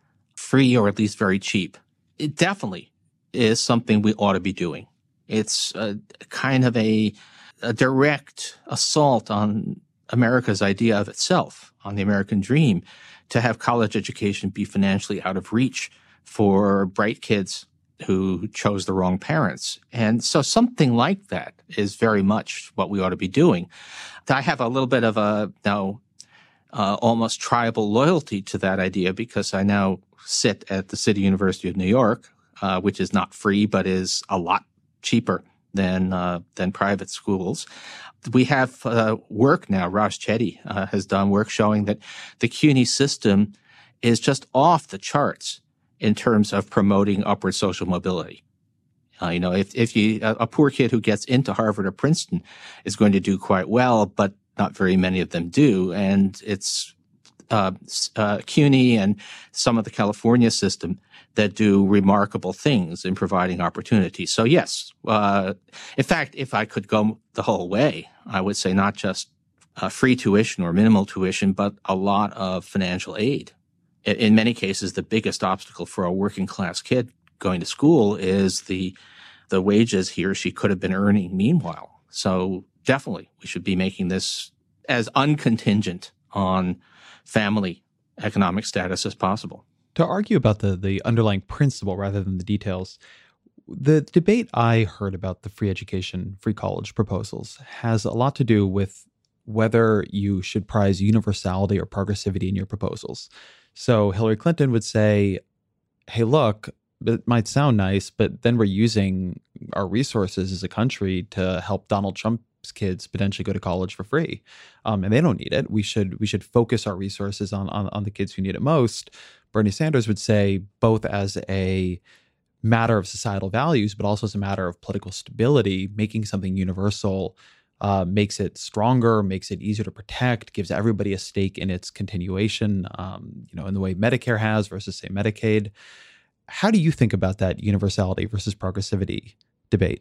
free or at least very cheap, it definitely is something we ought to be doing. It's a, kind of a, a direct assault on America's idea of itself, on the American dream, to have college education be financially out of reach for bright kids who chose the wrong parents. And so something like that is very much what we ought to be doing. I have a little bit of a, no, Uh, almost tribal loyalty to that idea because I now sit at the City University of New York, uh, which is not free but is a lot cheaper than uh, than private schools. We have uh, work now. Raj Chetty uh, has done work showing that the CUNY system is just off the charts in terms of promoting upward social mobility. Uh, you know, if if you a, a poor kid who gets into Harvard or Princeton is going to do quite well, but not very many of them do. And it's uh, uh, CUNY and some of the California system that do remarkable things in providing opportunity. So yes, uh, in fact, if I could go the whole way, I would say not just uh, free tuition or minimal tuition, but a lot of financial aid. In, in many cases, the biggest obstacle for a working class kid going to school is the the wages he or she could have been earning meanwhile. So definitely, we should be making this as uncontingent on family economic status as possible. To argue about the, the underlying principle rather than the details, the debate I heard about the free education, free college proposals has a lot to do with whether you should prize universality or progressivity in your proposals. So Hillary Clinton would say, hey, look, it might sound nice, but then we're using our resources as a country to help Donald Trump's kids potentially go to college for free, um, and they don't need it. We should we should focus our resources on, on on the kids who need it most. Bernie Sanders would say both as a matter of societal values, but also as a matter of political stability, making something universal uh, makes it stronger, makes it easier to protect, gives everybody a stake in its continuation. Um, you know, in the way Medicare has versus say Medicaid. How do you think about that universality versus progressivity debate?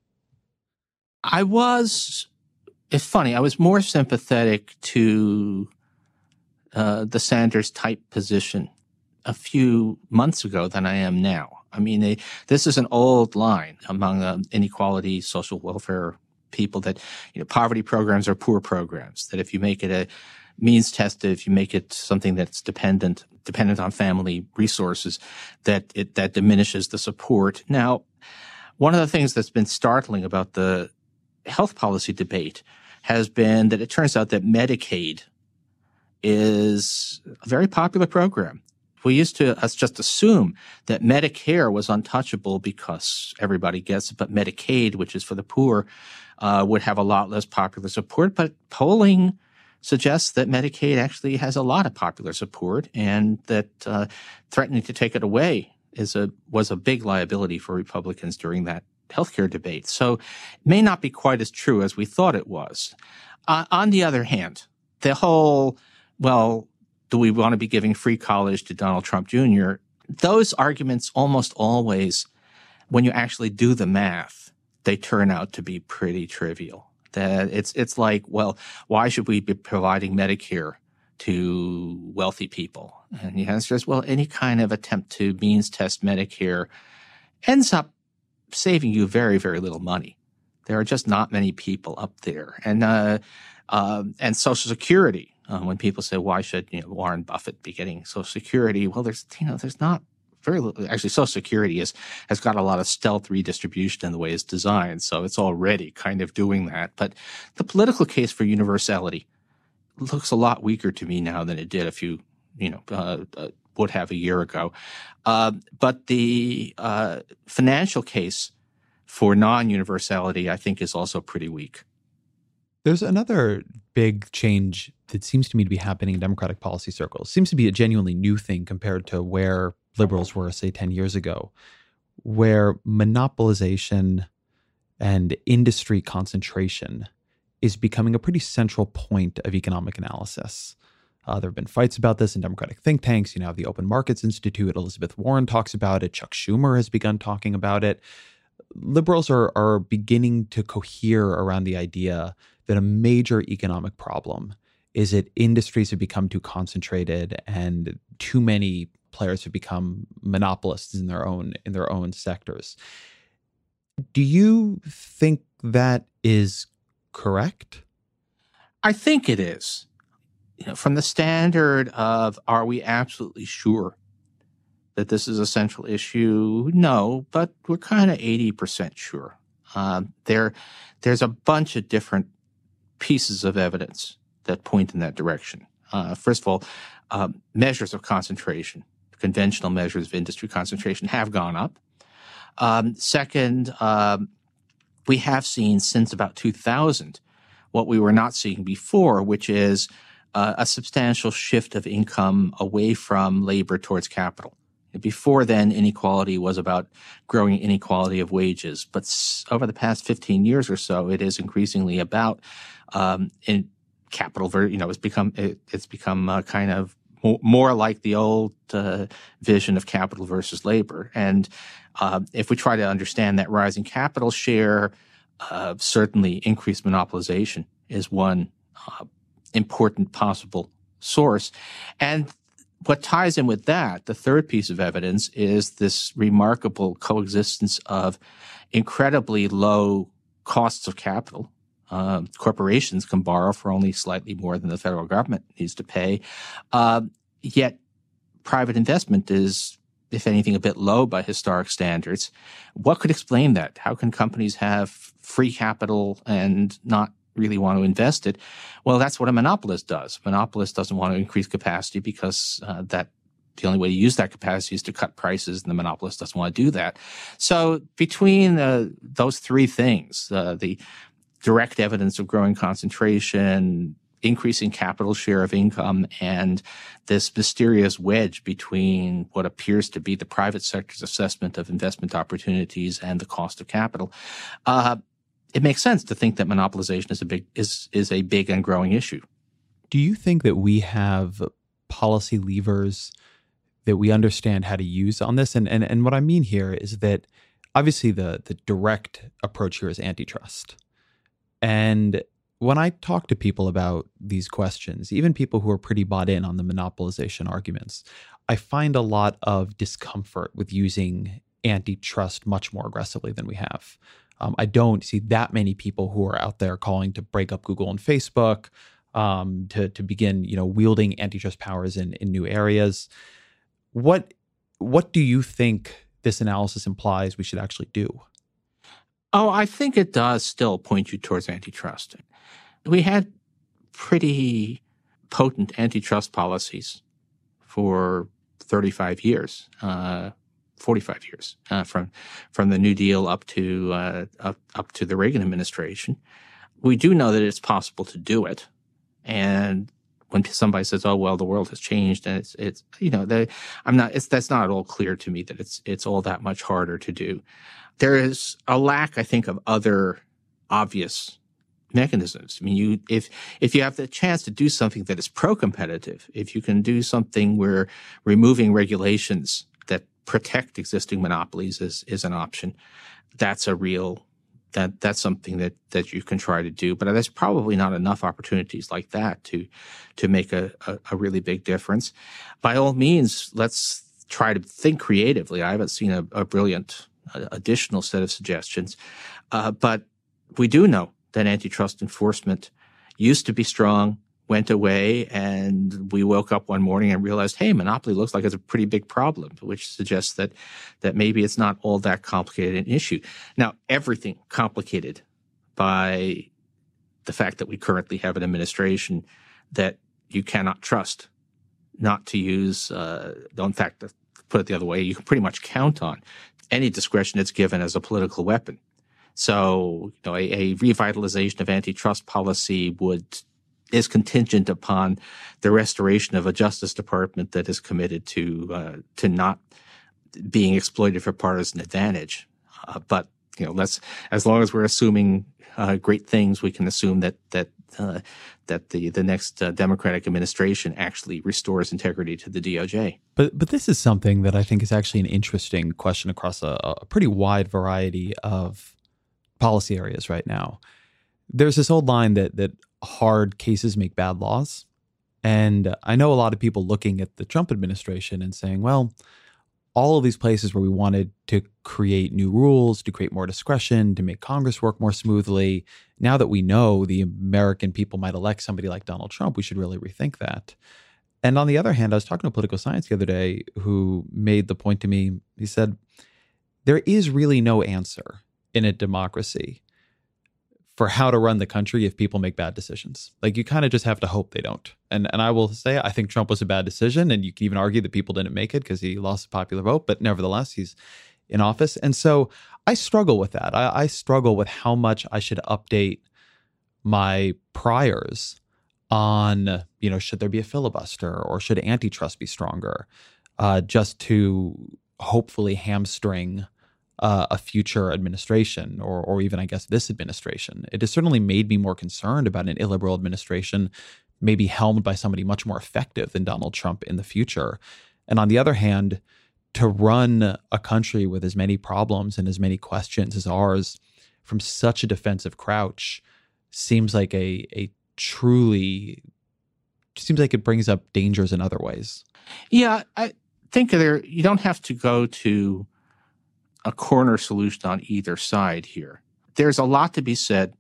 I was, it's funny, I was more sympathetic to uh, the Sanders type position a few months ago than I am now. I mean, they, this is an old line among uh, inequality, social welfare people that, you know, poverty programs are poor programs, that if you make it a means tested, if you make it something that's dependent, dependent on family resources, that it, that diminishes the support. Now, one of the things that's been startling about the health policy debate has been that it turns out that Medicaid is a very popular program we used to uh, just assume that Medicare was untouchable because everybody gets it, but Medicaid, which is for the poor, uh, would have a lot less popular support. But polling suggests that Medicaid actually has a lot of popular support, and that uh, threatening to take it away is a was a big liability for Republicans during that healthcare debate. So it may not be quite as true as we thought it was. Uh, on the other hand, the whole, well, do we want to be giving free college to Donald Trump Junior? Those arguments almost always, when you actually do the math, they turn out to be pretty trivial. That it's it's like, well, why should we be providing Medicare to wealthy people? And the answer is, well, any kind of attempt to means test Medicare ends up saving you very, very little money. There are just not many people up there. And uh, uh, and Social Security, uh, when people say, why should you know, Warren Buffett be getting Social Security? Well, there's you know there's not very little. Actually, Social Security is, has got a lot of stealth redistribution in the way it's designed, so it's already kind of doing that. But the political case for universality looks a lot weaker to me now than it did a few, you know, uh, uh, would have a year ago. Uh, but the uh, financial case for non-universality, I think, is also pretty weak. There's another big change that seems to me to be happening in Democratic policy circles. Seems to be a genuinely new thing compared to where liberals were, say, ten years ago, where monopolization and industry concentration is becoming a pretty central point of economic analysis. Uh, there have been fights about this in Democratic think tanks. You know, the Open Markets Institute, Elizabeth Warren talks about it. Chuck Schumer has begun talking about it. Liberals are, are beginning to cohere around the idea that a major economic problem is that industries have become too concentrated and too many players have become monopolists in their own in their own sectors. Do you think that is correct? I think it is. You know, from the standard of, are we absolutely sure that this is a central issue? No, but we're kind of eighty percent sure. Uh, there, there's a bunch of different pieces of evidence that point in that direction. Uh, first of all, uh, measures of concentration, conventional measures of industry concentration have gone up. Um, second, um, we have seen since about two thousand what we were not seeing before, which is uh, a substantial shift of income away from labor towards capital. Before then, inequality was about growing inequality of wages. But over the past fifteen years or so, it is increasingly about um, in capital. You know, it's become it, it's become uh, kind of more like the old uh, vision of capital versus labor. And uh, if we try to understand that rising capital share, uh, certainly increased monopolization is one uh, important possible source. And what ties in with that, the third piece of evidence, is this remarkable coexistence of incredibly low costs of capital. Uh, corporations can borrow for only slightly more than the federal government needs to pay. Uh, yet private investment is, if anything, a bit low by historic standards. What could explain that? How can companies have free capital and not really want to invest it? Well, that's what a monopolist does. A monopolist doesn't want to increase capacity because uh, that the only way to use that capacity is to cut prices, and the monopolist doesn't want to do that. So between uh, those three things, uh, the direct evidence of growing concentration, increasing capital share of income, and this mysterious wedge between what appears to be the private sector's assessment of investment opportunities and the cost of capital, uh, it makes sense to think that monopolization is a big is is a big and growing issue. Do you think that we have policy levers that we understand how to use on this? And and and what I mean here is that obviously the the direct approach here is antitrust. And when I talk to people about these questions, even people who are pretty bought in on the monopolization arguments, I find a lot of discomfort with using antitrust much more aggressively than we have. Um, I don't see that many people who are out there calling to break up Google and Facebook, um, to to begin, you know, wielding antitrust powers in in new areas. What what do you think this analysis implies we should actually do? Oh, I think it does still point you towards antitrust. We had pretty potent antitrust policies for thirty-five years, uh, forty-five years, uh, from from the New Deal up to uh, up, up to the Reagan administration. We do know that it's possible to do it, and when somebody says, "Oh well, the world has changed," and it's it's you know, they, I'm not. It's that's not at all clear to me that it's it's all that much harder to do. There is a lack, I think, of other obvious mechanisms. I mean, you if if you have the chance to do something that is pro-competitive, if you can do something where removing regulations that protect existing monopolies is is an option, that's a real that that's something that that you can try to do. But there's probably not enough opportunities like that to to make a a, a really big difference. By all means, let's try to think creatively. I haven't seen a, a brilliant uh, additional set of suggestions, uh, but we do know that antitrust enforcement used to be strong, went away, and we woke up one morning and realized, hey, monopoly looks like it's a pretty big problem, which suggests that that maybe it's not all that complicated an issue. Now, everything complicated by the fact that we currently have an administration that you cannot trust not to use, uh, in fact, to put it the other way, you can pretty much count on any discretion it's given as a political weapon. So, you know, a, a revitalization of antitrust policy would is contingent upon the restoration of a Justice Department that is committed to uh, to not being exploited for partisan advantage. Uh, but you know, let's as long as we're assuming uh, great things, we can assume that that uh, that the the next uh, Democratic administration actually restores integrity to the D O J. But but this is something that I think is actually an interesting question across a, a pretty wide variety of policy areas right now. There's this old line that that hard cases make bad laws. And I know a lot of people looking at the Trump administration and saying, well, all of these places where we wanted to create new rules, to create more discretion, to make Congress work more smoothly, now that we know the American people might elect somebody like Donald Trump, we should really rethink that. And on the other hand, I was talking to political science the other day who made the point to me, he said, there is really no answer in a democracy for how to run the country if people make bad decisions. Like, you kind of just have to hope they don't. And and I will say, I think Trump was a bad decision, and you can even argue that people didn't make it because he lost the popular vote, but nevertheless, he's in office. And so I struggle with that. I, I struggle with how much I should update my priors on, you know, should there be a filibuster or should antitrust be stronger, uh, just to hopefully hamstring Uh, a future administration or or even, I guess, this administration. It has certainly made me more concerned about an illiberal administration maybe helmed by somebody much more effective than Donald Trump in the future. And on the other hand, to run a country with as many problems and as many questions as ours from such a defensive crouch seems like a a truly, seems like it brings up dangers in other ways. Yeah, I think there you don't have to go to a corner solution on either side here. There's a lot to be said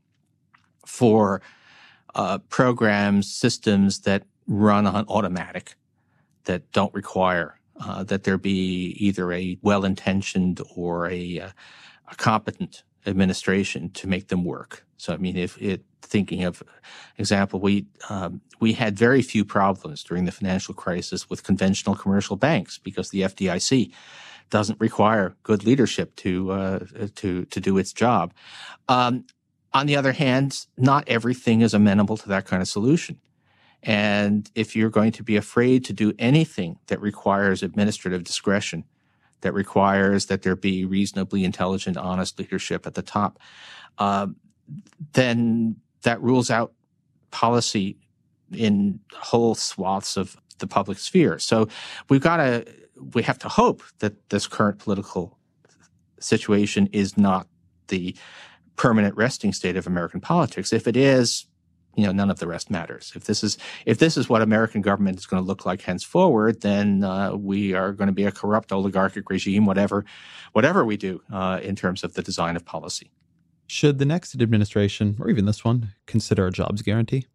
for uh, programs, systems that run on automatic, that don't require uh, that there be either a well-intentioned or a, uh, a competent administration to make them work. So, I mean, if it, thinking of example, we um, we had very few problems during the financial crisis with conventional commercial banks because the F D I C doesn't require good leadership to uh, to to do its job. Um, on the other hand, not everything is amenable to that kind of solution. And if you're going to be afraid to do anything that requires administrative discretion, that requires that there be reasonably intelligent, honest leadership at the top, uh, then that rules out policy in whole swaths of the public sphere. So we've got to we have to hope that this current political situation is not the permanent resting state of American politics. If it is, you know, none of the rest matters. If this is if this is what American government is going to look like henceforward, then uh, we are going to be a corrupt oligarchic regime, whatever, whatever we do uh, in terms of the design of policy. Should the next administration, or even this one, consider a jobs guarantee?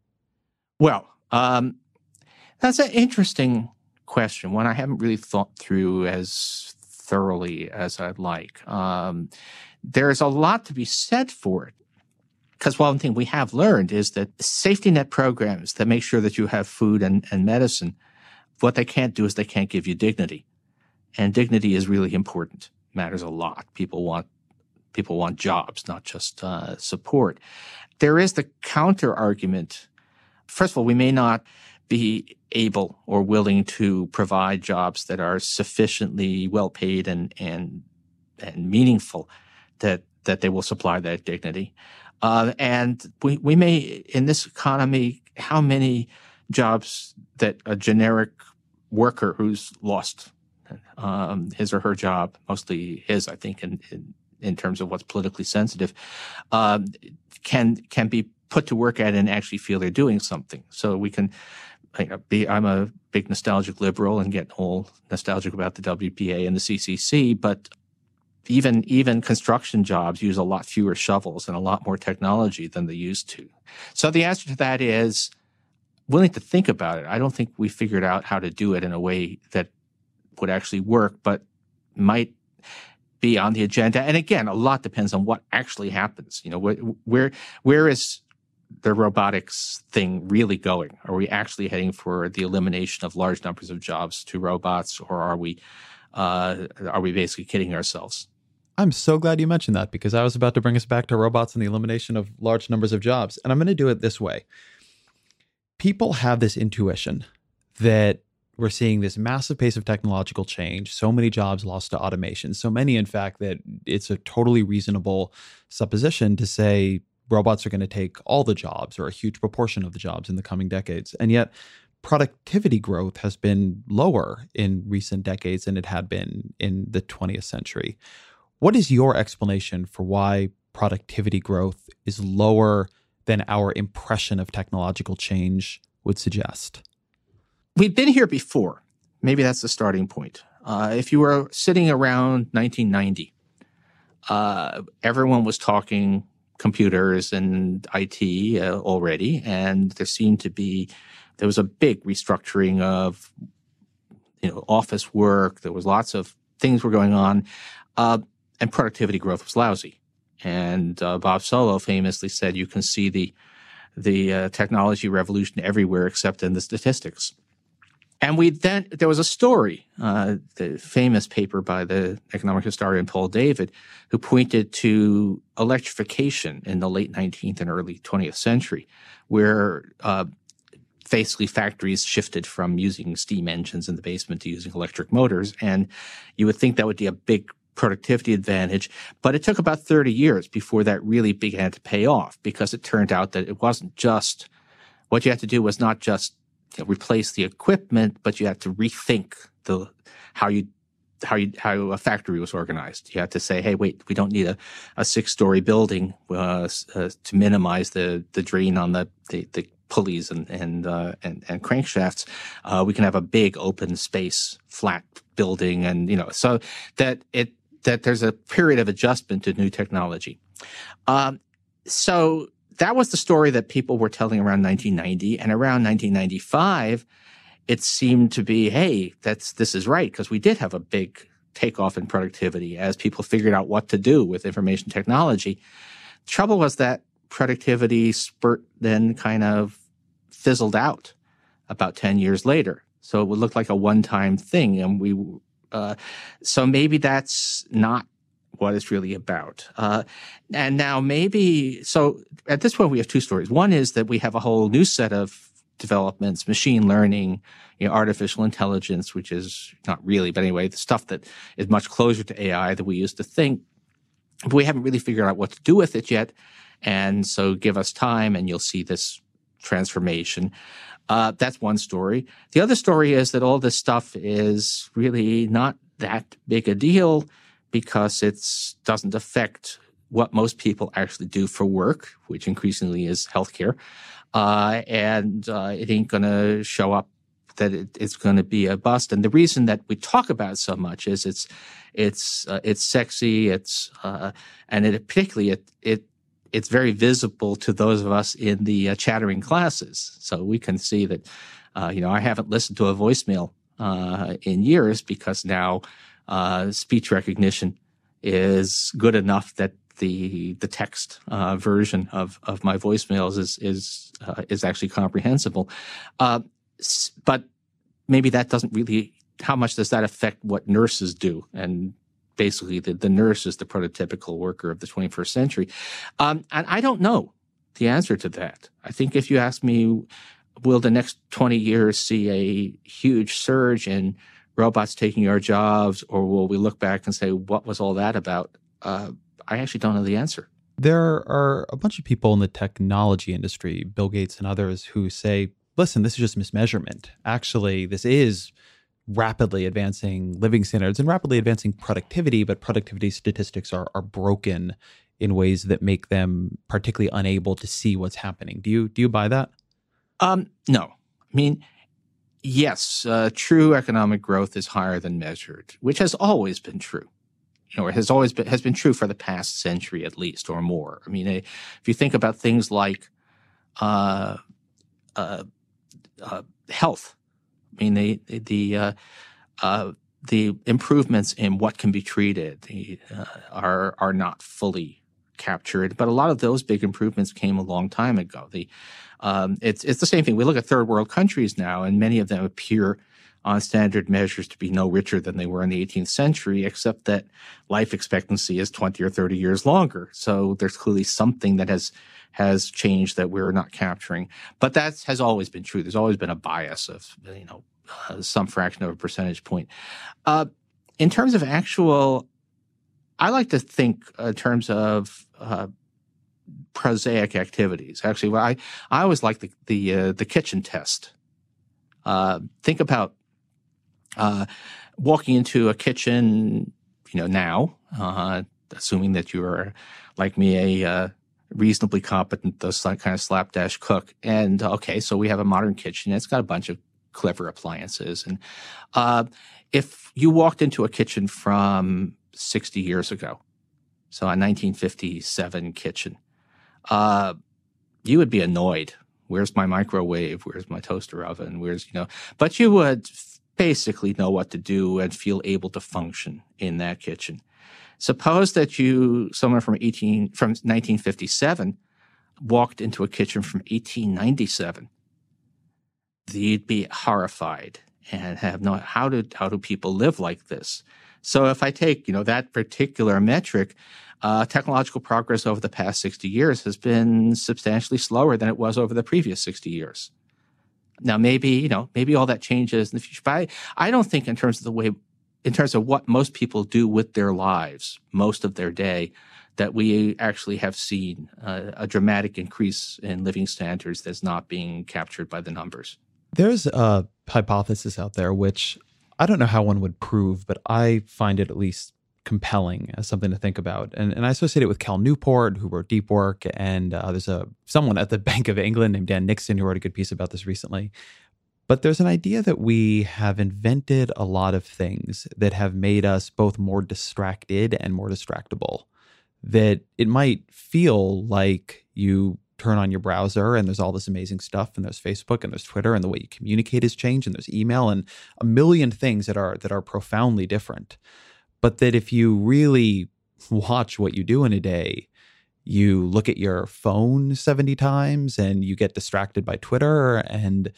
Well, um, that's an interesting question, one I haven't really thought through as thoroughly as I'd like. Um, there's a lot to be said for it. Because one thing we have learned is that safety net programs that make sure that you have food and, and medicine what they can't do is they can't give you dignity. And dignity is really important, matters a lot. People want people want jobs, not just uh, support. There is the counter argument. First of all, we may not be able or willing to provide jobs that are sufficiently well paid and and and meaningful that that they will supply that dignity. Uh, and we we may, in this economy, how many jobs that a generic worker who's lost um, his or her job, mostly his, I think, in in, in terms of what's politically sensitive, uh, can can be put to work at and actually feel they're doing something. So we can be. I'm a big nostalgic liberal and get all nostalgic about the W P A and the C C C, but even even construction jobs use a lot fewer shovels and a lot more technology than they used to. So the answer to that is willing to think about it. I don't think we figured out how to do it in a way that would actually work, but might be on the agenda. And again, a lot depends on what actually happens. You know, where where, where is the robotics thing really going? Are we actually heading for the elimination of large numbers of jobs to robots, or are we uh, are we basically kidding ourselves? I'm so glad you mentioned that, because I was about to bring us back to robots and the elimination of large numbers of jobs. And I'm going to do it this way. People have this intuition that we're seeing this massive pace of technological change, so many jobs lost to automation, so many, in fact, that it's a totally reasonable supposition to say robots are going to take all the jobs or a huge proportion of the jobs in the coming decades. And yet productivity growth has been lower in recent decades than it had been in the twentieth century. What is your explanation for why productivity growth is lower than our impression of technological change would suggest? We've been here before. Maybe that's the starting point. Uh, if you were sitting around nineteen ninety, uh, everyone was talking computers and I T uh, already, and there seemed to be, there was a big restructuring of, you know, office work. There was lots of things were going on. Uh, And productivity growth was lousy. And uh, Bob Solow famously said, you can see the the uh, technology revolution everywhere except in the statistics. And we then, there was a story, uh, the famous paper by the economic historian Paul David, who pointed to electrification in the late nineteenth and early twentieth century, where uh, basically factories shifted from using steam engines in the basement to using electric motors. And you would think that would be a big productivity advantage, but it took about thirty years before that really began to pay off, because it turned out that it wasn't just, what you had to do was not just, you know, replace the equipment, but you had to rethink the how you how you how a factory was organized. You had to say, hey, wait, we don't need a, a six-story building uh, uh, to minimize the the drain on the the, the pulleys and and, uh, and and crankshafts. Uh, we can have a big open space, flat building, and you know, so that it. that there's a period of adjustment to new technology. Um, so that was the story that people were telling around nineteen ninety. And around nineteen ninety-five, it seemed to be, hey, that's this is right, because we did have a big takeoff in productivity as people figured out what to do with information technology. The trouble was that productivity spurt then kind of fizzled out about ten years later. So it would look like a one-time thing, and we Uh, so maybe that's not what it's really about. Uh, and now maybe, so at this point we have two stories. One is that we have a whole new set of developments, machine learning, you know, artificial intelligence, which is not really, but anyway, the stuff that is much closer to A I than we used to think. But we haven't really figured out what to do with it yet. And so give us time and you'll see this transformation. Uh, that's one story. The other story is that all this stuff is really not that big a deal, because it doesn't affect what most people actually do for work, which increasingly is healthcare. Uh, and uh, it ain't going to show up that it, it's going to be a bust. And the reason that we talk about it so much is it's it's uh, it's sexy. It's uh, and it particularly it it. It's very visible to those of us in the uh, chattering classes. So we can see that, uh, you know, I haven't listened to a voicemail uh, in years, because now uh, speech recognition is good enough that the the text uh, version of of my voicemails is is uh, is actually comprehensible. Uh, but maybe that doesn't really, how much does that affect what nurses do? And basically the, the nurse is the prototypical worker of the twenty-first century. Um, and I don't know the answer to that. I think if you ask me, will the next twenty years see a huge surge in robots taking our jobs, or will we look back and say, what was all that about? Uh, I actually don't know the answer. There are a bunch of people in the technology industry, Bill Gates and others, who say, listen, this is just mismeasurement. Actually, this is rapidly advancing living standards and rapidly advancing productivity, but productivity statistics are, are broken in ways that make them particularly unable to see what's happening. Do you do you buy that? Um, no. I mean, yes, uh, true economic growth is higher than measured, which has always been true. You know, it has always been has been true for the past century at least, or more. I mean, if you think about things like uh, uh, uh, health, I mean, the the uh, uh, the improvements in what can be treated the, uh, are are not fully captured, but a lot of those big improvements came a long time ago. The um, it's it's the same thing. We look at third world countries now, and many of them appear on standard measures to be no richer than they were in the eighteenth century, except that life expectancy is twenty or thirty years longer. So there's clearly something that has has changed that we're not capturing. But that has always been true. There's always been a bias of, you know, uh, some fraction of a percentage point. Uh, in terms of actual, I like to think in terms of uh, prosaic activities. Actually, well, I I always like the the uh, the kitchen test. Uh, think about uh, walking into a kitchen, you know, now, uh, assuming that you are, like me, a uh, reasonably competent, those kind of slapdash cook. And okay, so we have a modern kitchen. It's got a bunch of clever appliances. And uh, if you walked into a kitchen from sixty years ago, so a nineteen fifty-seven kitchen, uh, you would be annoyed. Where's my microwave? Where's my toaster oven? Where's, you know, but you would basically know what to do and feel able to function in that kitchen. Suppose that you, someone from eighteen, from nineteen fifty-seven walked into a kitchen from eighteen ninety-seven. You'd be horrified and have no, how do, how do people live like this? So if I take, you know, that particular metric, Uh, technological progress over the past sixty years has been substantially slower than it was over the previous sixty years. Now, maybe, you know, maybe all that changes in the future, but I, I don't think in terms of the way, in terms of what most people do with their lives, most of their day, that we actually have seen uh, a dramatic increase in living standards that's not being captured by the numbers. There's a hypothesis out there, which I don't know how one would prove, but I find it at least compelling as something to think about. And, and I associate it with Cal Newport, who wrote Deep Work, and uh, there's a someone at the Bank of England named Dan Nixon who wrote a good piece about this recently. But there's an idea that we have invented a lot of things that have made us both more distracted and more distractible. That it might feel like you turn on your browser and there's all this amazing stuff, and there's Facebook and there's Twitter, and the way you communicate has changed, and there's email and a million things that are that are profoundly different. But that if you really watch what you do in a day, you look at your phone seventy times and you get distracted by Twitter, and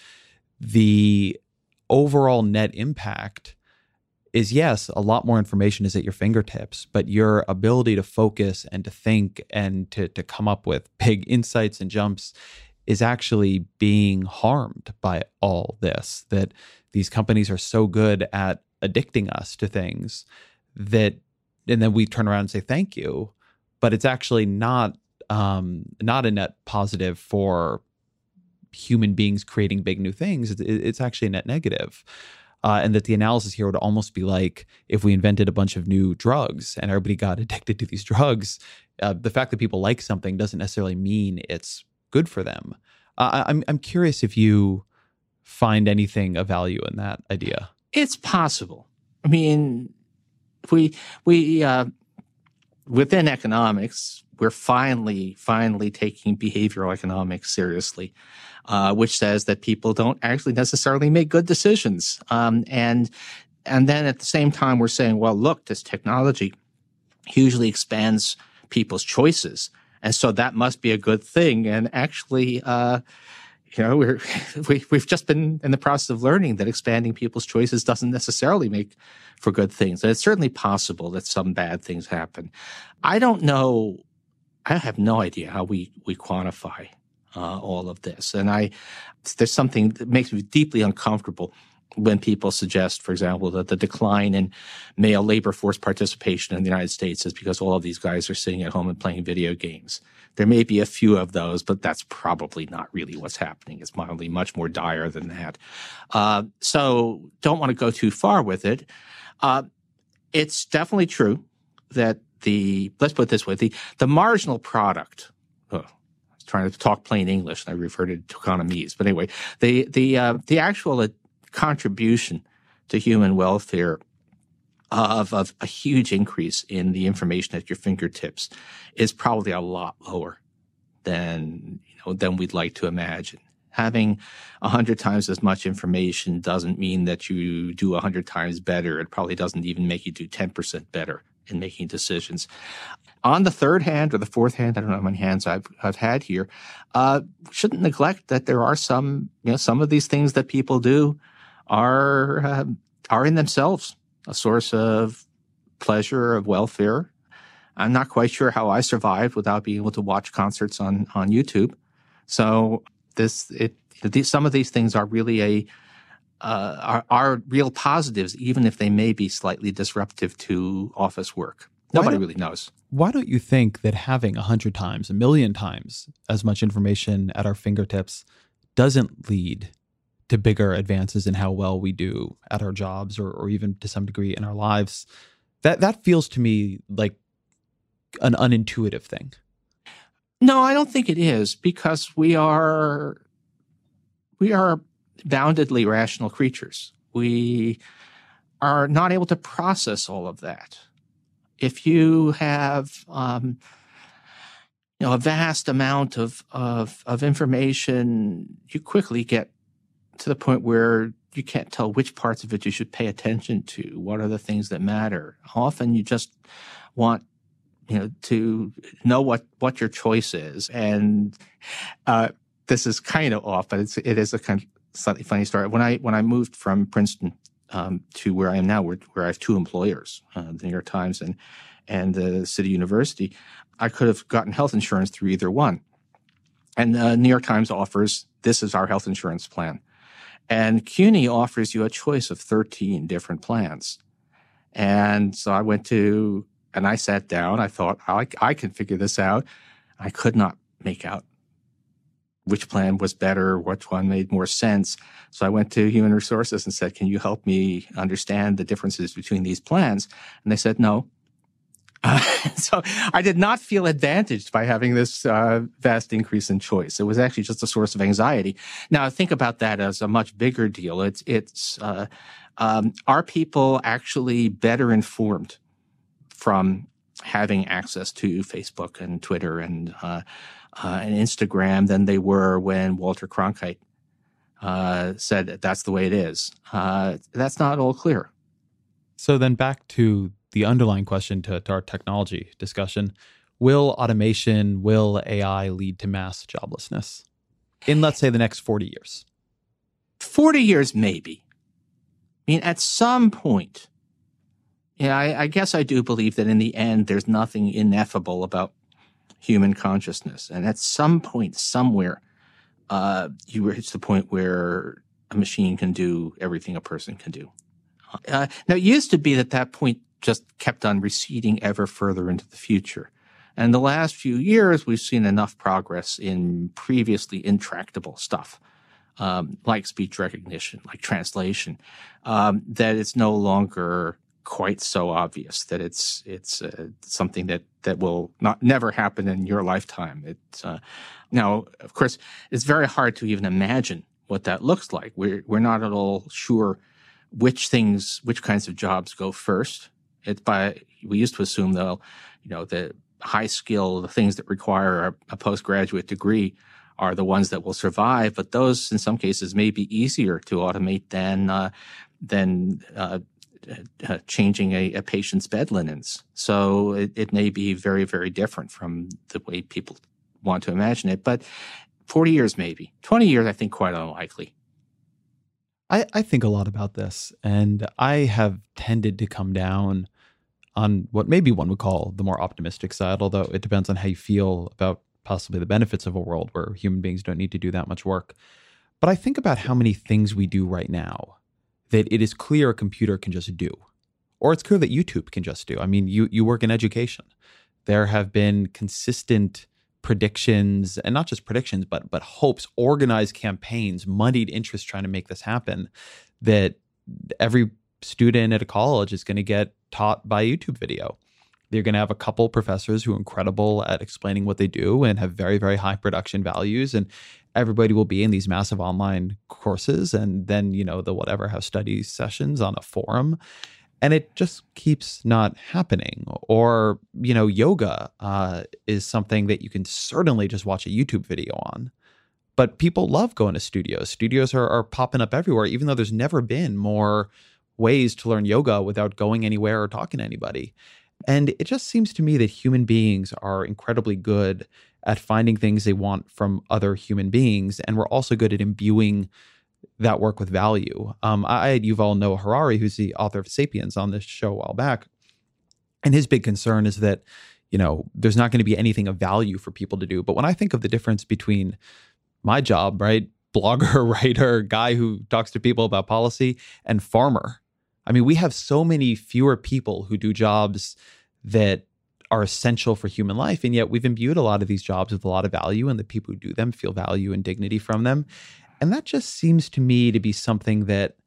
the overall net impact is, yes, a lot more information is at your fingertips, but your ability to focus and to think and to, to come up with big insights and jumps is actually being harmed by all this. That these companies are so good at addicting us to things that, and then we turn around and say thank you, but it's actually not um, not a net positive for human beings creating big new things. It's, it's actually a net negative. Uh, and that the analysis here would almost be like if we invented a bunch of new drugs and everybody got addicted to these drugs, uh, the fact that people like something doesn't necessarily mean it's good for them. Uh, I'm I'm curious if you find anything of value in that idea. It's possible. I mean, we we uh, within economics, we're finally finally taking behavioral economics seriously, uh, which says that people don't actually necessarily make good decisions. Um, and and then at the same time, we're saying, well, look, this technology hugely expands people's choices, and so that must be a good thing. And actually, uh, You know, we're, we, we've just been in the process of learning that expanding people's choices doesn't necessarily make for good things. And it's certainly possible that some bad things happen. I don't know. I have no idea how we, we quantify uh, all of this. And I, there's something that makes me deeply uncomfortable when people suggest, for example, that the decline in male labor force participation in the United States is because all of these guys are sitting at home and playing video games. There may be a few of those, but that's probably not really what's happening. It's mildly much more dire than that. Uh, so don't want to go too far with it. Uh, it's definitely true that the, let's put it this way, the, the marginal product, oh, I was trying to talk plain English and I reverted to economies, but anyway, the, the, uh, the actual contribution to human welfare of, of a huge increase in the information at your fingertips is probably a lot lower than, you know, than we'd like to imagine. Having a hundred times as much information doesn't mean that you do a hundred times better. It probably doesn't even make you do ten percent better in making decisions. On the third hand or the fourth hand, I don't know how many hands I've, I've had here, uh, shouldn't neglect that there are some, you know, some of these things that people do are, uh, are in themselves a source of pleasure, of welfare. I'm not quite sure how I survived without being able to watch concerts on, on YouTube. So this, it, these, some of these things are really a, uh, are, are real positives, even if they may be slightly disruptive to office work. Nobody really knows. Why don't you think that having a hundred times, a million times as much information at our fingertips doesn't lead to bigger advances in how well we do at our jobs or, or even to some degree in our lives? That that feels to me like an unintuitive thing. No, I don't think it is, because we are we are boundedly rational creatures. We are not able to process all of that. If you have um, you know, a vast amount of, of of information, you quickly get to the point where you can't tell which parts of it you should pay attention to. What are the things that matter? Often you just want, you know, to know what, what your choice is. And, uh, this is kind of off, but it's, it is a kind of slightly funny story. When I, when I moved from Princeton, um, to where I am now, where, where I have two employers, uh, the New York Times and, and the City University, I could have gotten health insurance through either one. And the New York Times offers, this is our health insurance plan. And C U N Y offers you a choice of thirteen different plans. And so I went to, and I sat down, I thought, I, I can figure this out. I could not make out which plan was better, which one made more sense. So I went to Human Resources and said, can you help me understand the differences between these plans? And they said, no. Uh, so I did not feel advantaged by having this uh, vast increase in choice. It was actually just a source of anxiety. Now, think about that as a much bigger deal. It's, it's, uh, um, are people actually better informed from having access to Facebook and Twitter and, uh, uh, and Instagram than they were when Walter Cronkite uh, said that that's the way it is? Uh, that's not all clear. So then back to the underlying question to, to our technology discussion, will automation, will A I lead to mass joblessness in, let's say, the next forty years? forty years, maybe. I mean, at some point, yeah, I, I guess I do believe that in the end, there's nothing ineffable about human consciousness. And at some point, somewhere, uh, you reach the point where a machine can do everything a person can do. Uh, now, it used to be that that point just kept on receding ever further into the future. And the last few years, we've seen enough progress in previously intractable stuff, um, like speech recognition, like translation, um, that it's no longer quite so obvious that it's it's uh, something that that will not never happen in your lifetime. It's uh, now, of course, it's very hard to even imagine what that looks like. We're we're not at all sure which things, which kinds of jobs go first. It's by we used to assume, though, you know, the high skill, the things that require a, a postgraduate degree are the ones that will survive. But those, in some cases, may be easier to automate than uh, than uh, uh, changing a, a patient's bed linens. So it, it may be very, very different from the way people want to imagine it. But forty years maybe. twenty years, I think, quite unlikely. I, I think a lot about this, and I have tended to come down on what maybe one would call the more optimistic side, although it depends on how you feel about possibly the benefits of a world where human beings don't need to do that much work. But I think about how many things we do right now that it is clear a computer can just do, or it's clear that YouTube can just do. I mean, you you work in education. There have been consistent predictions, and not just predictions, but but hopes, organized campaigns, moneyed interest trying to make this happen, that every student at a college is going to get taught by YouTube video. They're going to have a couple professors who are incredible at explaining what they do and have very, very high production values. And everybody will be in these massive online courses. And then, you know, the whatever have study sessions on a forum. And it just keeps not happening. Or, you know, yoga uh, is something that you can certainly just watch a YouTube video on. But people love going to studios. Studios are, are popping up everywhere, even though there's never been more ways to learn yoga without going anywhere or talking to anybody. And it just seems to me that human beings are incredibly good at finding things they want from other human beings. And we're also good at imbuing that work with value. Um, I had Yuval Noah Harari, who's the author of Sapiens, on this show a while back. And his big concern is that, you know, there's not going to be anything of value for people to do. But when I think of the difference between my job, right, blogger, writer, guy who talks to people about policy, and farmer, I mean, we have so many fewer people who do jobs that are essential for human life. And yet we've imbued a lot of these jobs with a lot of value, and the people who do them feel value and dignity from them. And that just seems to me to be something that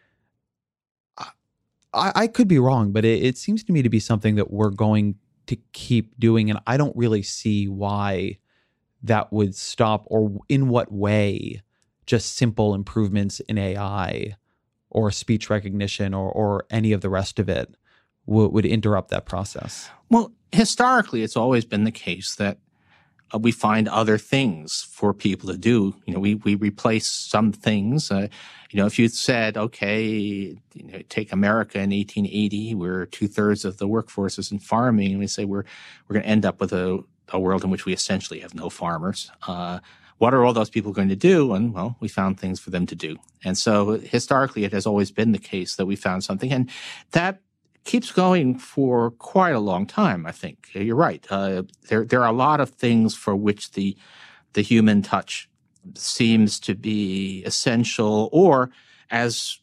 I, I could be wrong, but it, it seems to me to be something that we're going to keep doing. And I don't really see why that would stop, or in what way just simple improvements in A I or speech recognition or or any of the rest of it w- would interrupt that process. Well, historically, it's always been the case that uh, we find other things for people to do. You know, we we replace some things. Uh, you know, if you said, okay, you know, take America in eighteen eighty, where two thirds of the workforce is in farming, and we say we're we're going to end up with a, a world in which we essentially have no farmers. Uh, What are all those people going to do? And, well, we found things for them to do. And so historically, it has always been the case that we found something. And that keeps going for quite a long time, I think. You're right. Uh, there there are a lot of things for which the the human touch seems to be essential, or as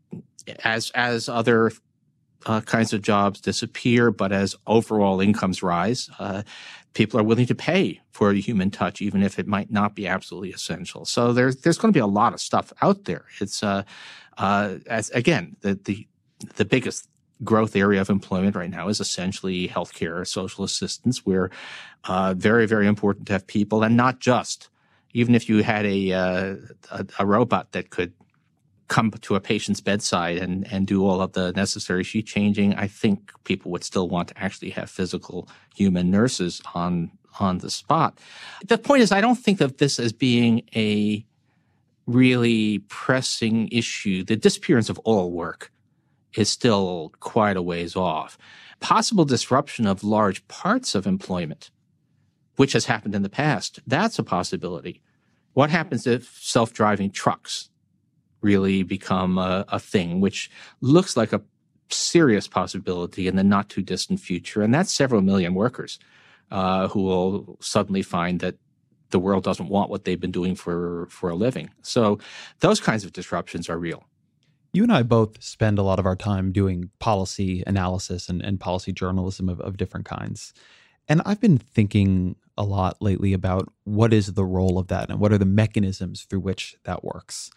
as as other uh, kinds of jobs disappear, but as overall incomes rise, uh, people are willing to pay for a human touch, even if it might not be absolutely essential. So there's there's going to be a lot of stuff out there. It's uh, uh, as again the the the biggest growth area of employment right now is essentially healthcare, social assistance, where uh, very very important to have people, and not just even if you had a uh, a, a robot that could come to a patient's bedside and, and do all of the necessary sheet changing, I think people would still want to actually have physical human nurses on on the spot. The point is, I don't think of this as being a really pressing issue. The disappearance of all work is still quite a ways off. Possible disruption of large parts of employment, which has happened in the past, that's a possibility. What happens if self-driving trucks really become a, a thing, which looks like a serious possibility in the not too distant future? And that's several million workers uh, who will suddenly find that the world doesn't want what they've been doing for, for a living. So those kinds of disruptions are real. You and I both spend a lot of our time doing policy analysis and, and policy journalism of, of different kinds. And I've been thinking a lot lately about what is the role of that and what are the mechanisms through which that works.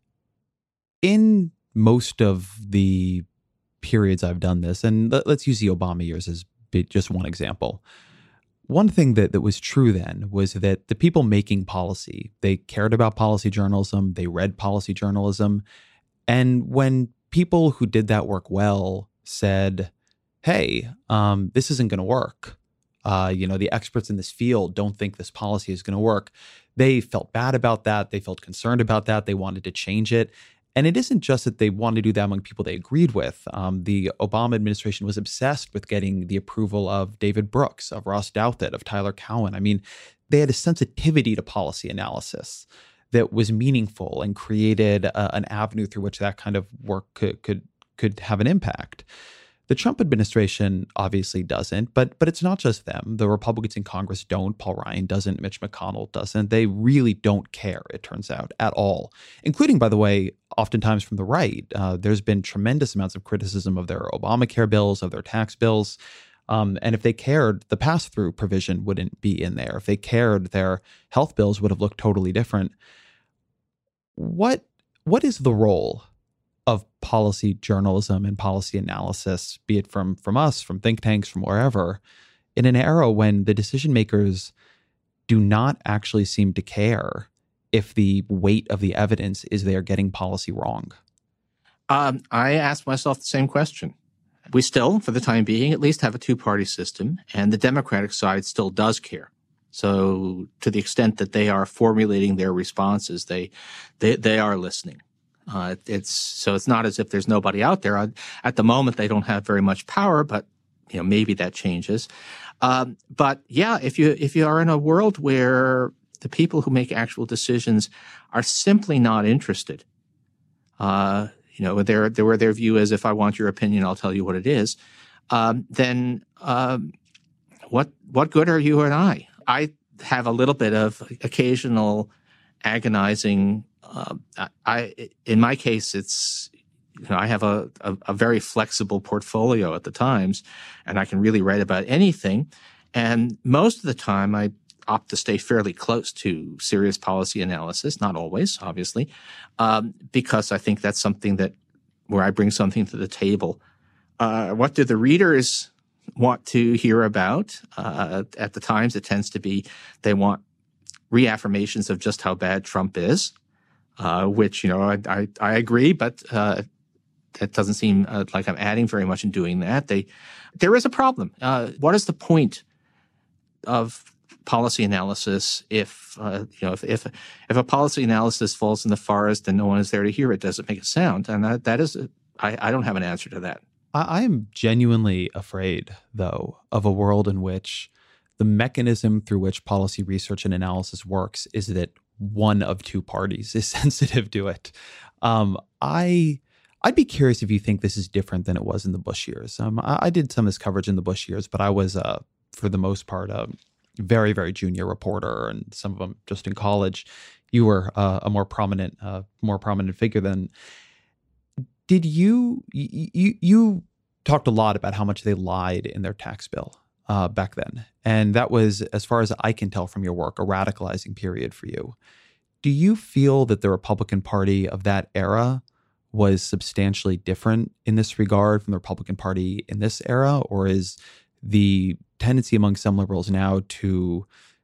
In most of the periods I've done this, and let's use the Obama years as just one example, one thing that, that was true then was that the people making policy, they cared about policy journalism, they read policy journalism, and when people who did that work well said, hey, um, this isn't going to work, uh, you know, the experts in this field don't think this policy is going to work, they felt bad about that, they felt concerned about that, they wanted to change it. And it isn't just that they wanted to do that among people they agreed with. Um, the Obama administration was obsessed with getting the approval of David Brooks, of Ross Douthat, of Tyler Cowen. I mean, they had a sensitivity to policy analysis that was meaningful and created a, an avenue through which that kind of work could could could have an impact. The Trump administration obviously doesn't, but but it's not just them. The Republicans in Congress don't. Paul Ryan doesn't. Mitch McConnell doesn't. They really don't care, it turns out, at all, including, by the way, oftentimes from the right. Uh, there's been tremendous amounts of criticism of their Obamacare bills, of their tax bills. Um, and if they cared, the pass-through provision wouldn't be in there. If they cared, their health bills would have looked totally different. What what is the role of policy journalism and policy analysis, be it from from us, from think tanks, from wherever, in an era when the decision makers do not actually seem to care if the weight of the evidence is they are getting policy wrong? Um, I asked myself the same question. We still, for the time being, at least have a two-party system, and the Democratic side still does care. So to the extent that they are formulating their responses, they they, they are listening. Uh, it's so it's not as if there's nobody out there. At the moment, they don't have very much power, but you know maybe that changes. Um, but yeah, if you if you are in a world where the people who make actual decisions are simply not interested, uh, you know, their their their view is, if I want your opinion, I'll tell you what it is. Um, then um, what what good are you and I? I have a little bit of occasional agonizing. Uh, I, in my case, it's, you know, I have a, a, a very flexible portfolio at the Times, and I can really write about anything. And most of the time, I opt to stay fairly close to serious policy analysis, not always, obviously, um, because I think that's something that, where I bring something to the table. Uh, what do the readers want to hear about? Uh, at the Times, it tends to be they want reaffirmations of just how bad Trump is. Uh, which, you know, I, I, I agree, but uh, it doesn't seem uh, like I'm adding very much in doing that. They, there is a problem. Uh, what is the point of policy analysis if, uh, you know, if, if if a policy analysis falls in the forest and no one is there to hear it, does it make a sound? And that, that is, a, I, I don't have an answer to that. I, I am genuinely afraid, though, of a world in which the mechanism through which policy research and analysis works is that one of two parties is sensitive to it. Um, I, I'd be curious if you think this is different than it was in the Bush years. Um, I, I did some of this coverage in the Bush years, but I was, uh, for the most part, a very, very junior reporter, and some of them just in college. You were uh, a more prominent, uh, more prominent figure then. Did you, you, you talked a lot about how much they lied in their tax bill uh, back then. And that was, as far as I can tell from your work, a radicalizing period for you. Do you feel that the Republican Party of that era was substantially different in this regard from the Republican Party in this era? Or is the tendency among some liberals now to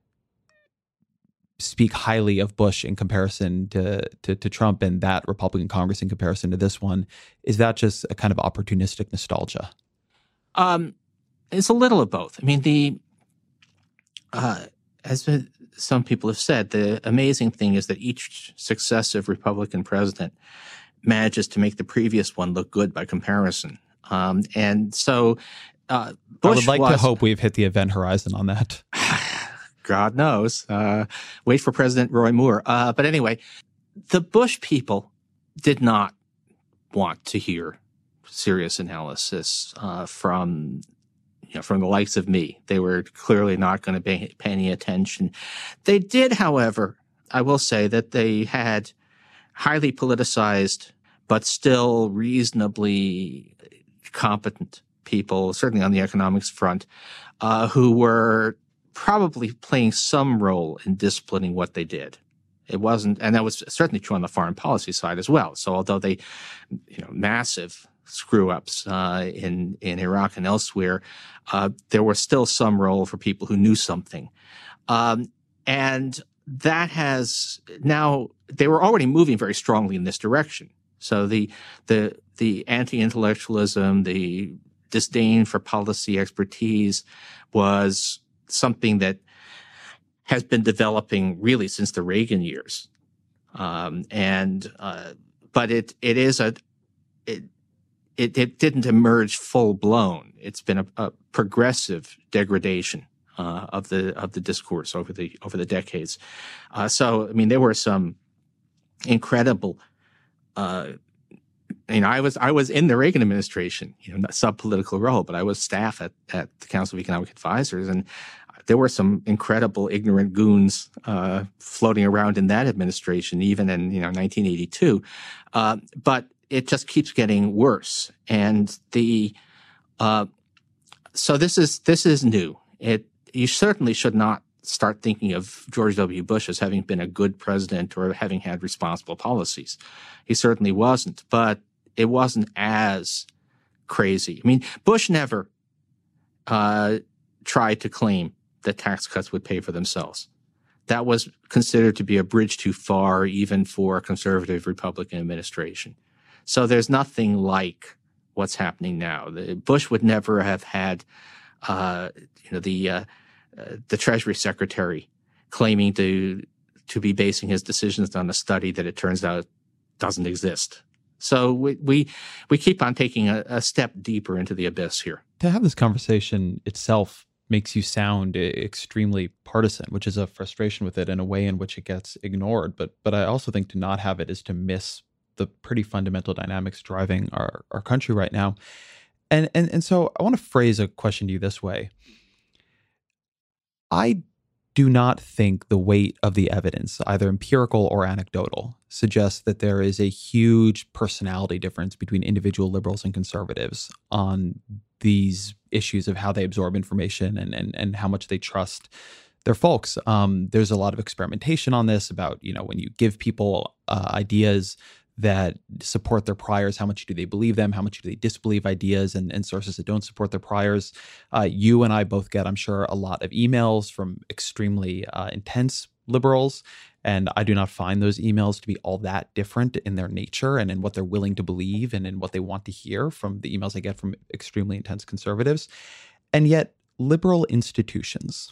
speak highly of Bush in comparison to, to, to Trump and that Republican Congress in comparison to this one, is that just a kind of opportunistic nostalgia? Um, it's a little of both. I mean, the Uh, as some people have said, the amazing thing is that each successive Republican president manages to make the previous one look good by comparison. Um, and so uh, Bush I would like was, to hope we've hit the event horizon on that. God knows. Uh, wait for President Roy Moore. Uh, but anyway, the Bush people did not want to hear serious analysis uh, from You know, from the likes of me. They were clearly not going to pay, pay any attention. They did, however, I will say that they had highly politicized, but still reasonably competent people, certainly on the economics front, uh, who were probably playing some role in disciplining what they did. It wasn't, and that was certainly true on the foreign policy side as well. So although they, you know, massive screw-ups uh, in in Iraq and elsewhere, uh, there was still some role for people who knew something, um, and that has now they were already moving very strongly in this direction. So the the the anti-intellectualism, the disdain for policy expertise, was something that has been developing really since the Reagan years, um, and uh, but it it is a it. It, it didn't emerge full blown. It's been a, a progressive degradation uh, of the of the discourse over the over the decades. Uh, so, I mean, there were some incredible. Uh, you know, I was I was in the Reagan administration, you know, not sub-political role, but I was staff at at the Council of Economic Advisors, and there were some incredible ignorant goons uh, floating around in that administration, even in you know nineteen eighty-two. Uh, but it just keeps getting worse, and the uh, so this is this is new. It you certainly should not start thinking of George W. Bush as having been a good president or having had responsible policies. He certainly wasn't, but it wasn't as crazy. I mean, Bush never uh, tried to claim that tax cuts would pay for themselves. That was considered to be a bridge too far, even for a conservative Republican administration. So there's nothing like what's happening now. The, Bush would never have had, uh, you know, the uh, uh, the Treasury Secretary claiming to to be basing his decisions on a study that it turns out doesn't exist. So we we, we keep on taking a, a step deeper into the abyss here. To have this conversation itself makes you sound extremely partisan, which is a frustration with it in a way in which it gets ignored. But but I also think to not have it is to miss the pretty fundamental dynamics driving our, our country right now. And, and and so I want to phrase a question to you this way. I do not think the weight of the evidence, either empirical or anecdotal, suggests that there is a huge personality difference between individual liberals and conservatives on these issues of how they absorb information and and, and how much they trust their folks. Um, there's a lot of experimentation on this about, you know, when you give people uh, ideas that support their priors, how much do they believe them? How much do they disbelieve ideas and, and sources that don't support their priors? Uh, you and I both get, I'm sure, a lot of emails from extremely uh, intense liberals, and I do not find those emails to be all that different in their nature and in what they're willing to believe and in what they want to hear from the emails I get from extremely intense conservatives. And yet, liberal institutions,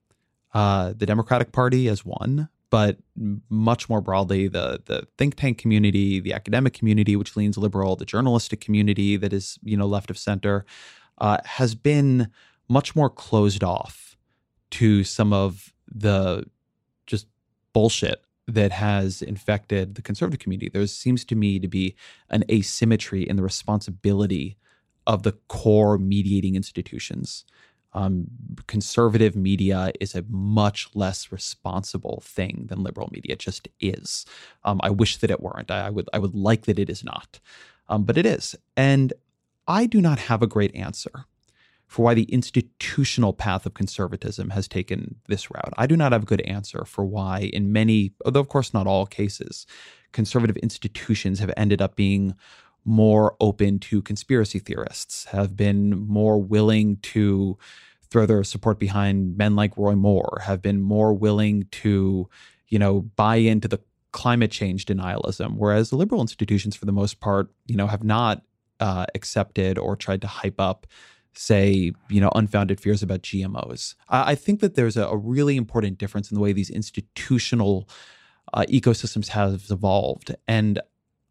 uh, the Democratic Party as one, but much more broadly, the the think tank community, the academic community, which leans liberal, the journalistic community that is, you know, left of center, uh, has been much more closed off to some of the just bullshit that has infected the conservative community. There seems to me to be an asymmetry in the responsibility of the core mediating institutions. Um, conservative media is a much less responsible thing than liberal media. It just is. Um, I wish that it weren't. I, I would I would like that it is not. Um, but it is. And I do not have a great answer for why the institutional path of conservatism has taken this route. I do not have a good answer for why in many, although of course not all cases, conservative institutions have ended up being more open to conspiracy theorists, have been more willing to throw their support behind men like Roy Moore, have been more willing to, you know, buy into the climate change denialism, whereas the liberal institutions, for the most part, you know, have not uh, accepted or tried to hype up, say, you know, unfounded fears about G M Os. I, I think that there's a, a really important difference in the way these institutional uh, ecosystems have evolved, and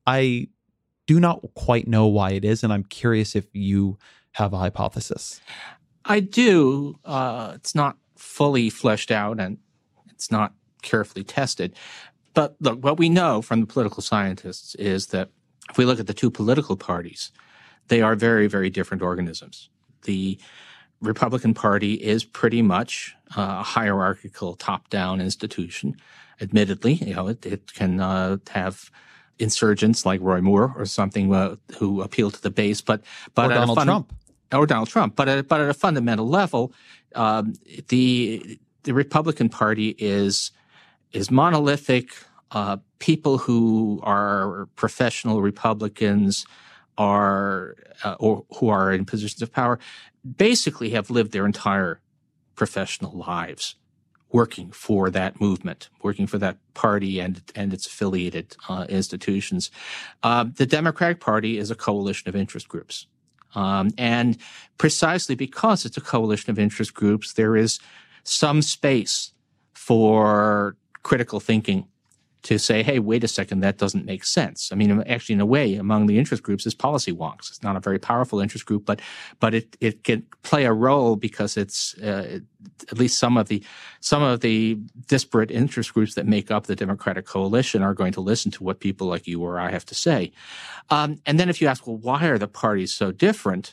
I do not quite know why it is, and I'm curious if you have a hypothesis. I do. Uh, it's not fully fleshed out, and it's not carefully tested. But look, what we know from the political scientists is that if we look at the two political parties, they are very, very different organisms. The Republican Party is pretty much uh, a hierarchical, top-down institution. Admittedly, you know, it, it can uh, have insurgents like Roy Moore or something uh, who appeal to the base, but but or Donald fun- Trump or Donald Trump. But at, but at a fundamental level, um, the the Republican Party is is monolithic. Uh, people who are professional Republicans are uh, or who are in positions of power basically have lived their entire professional lives working for that movement, working for that party and and its affiliated uh, institutions. Uh, the Democratic Party is a coalition of interest groups. Um, and precisely because it's a coalition of interest groups, there is some space for critical thinking to say, hey, wait a second, that doesn't make sense. I mean, actually, in a way, among the interest groups is policy wonks. It's not a very powerful interest group, but but it it can play a role because it's uh, at least some of the some of the disparate interest groups that make up the Democratic coalition are going to listen to what people like you or I have to say. Um, and then if you ask, well, why are the parties so different?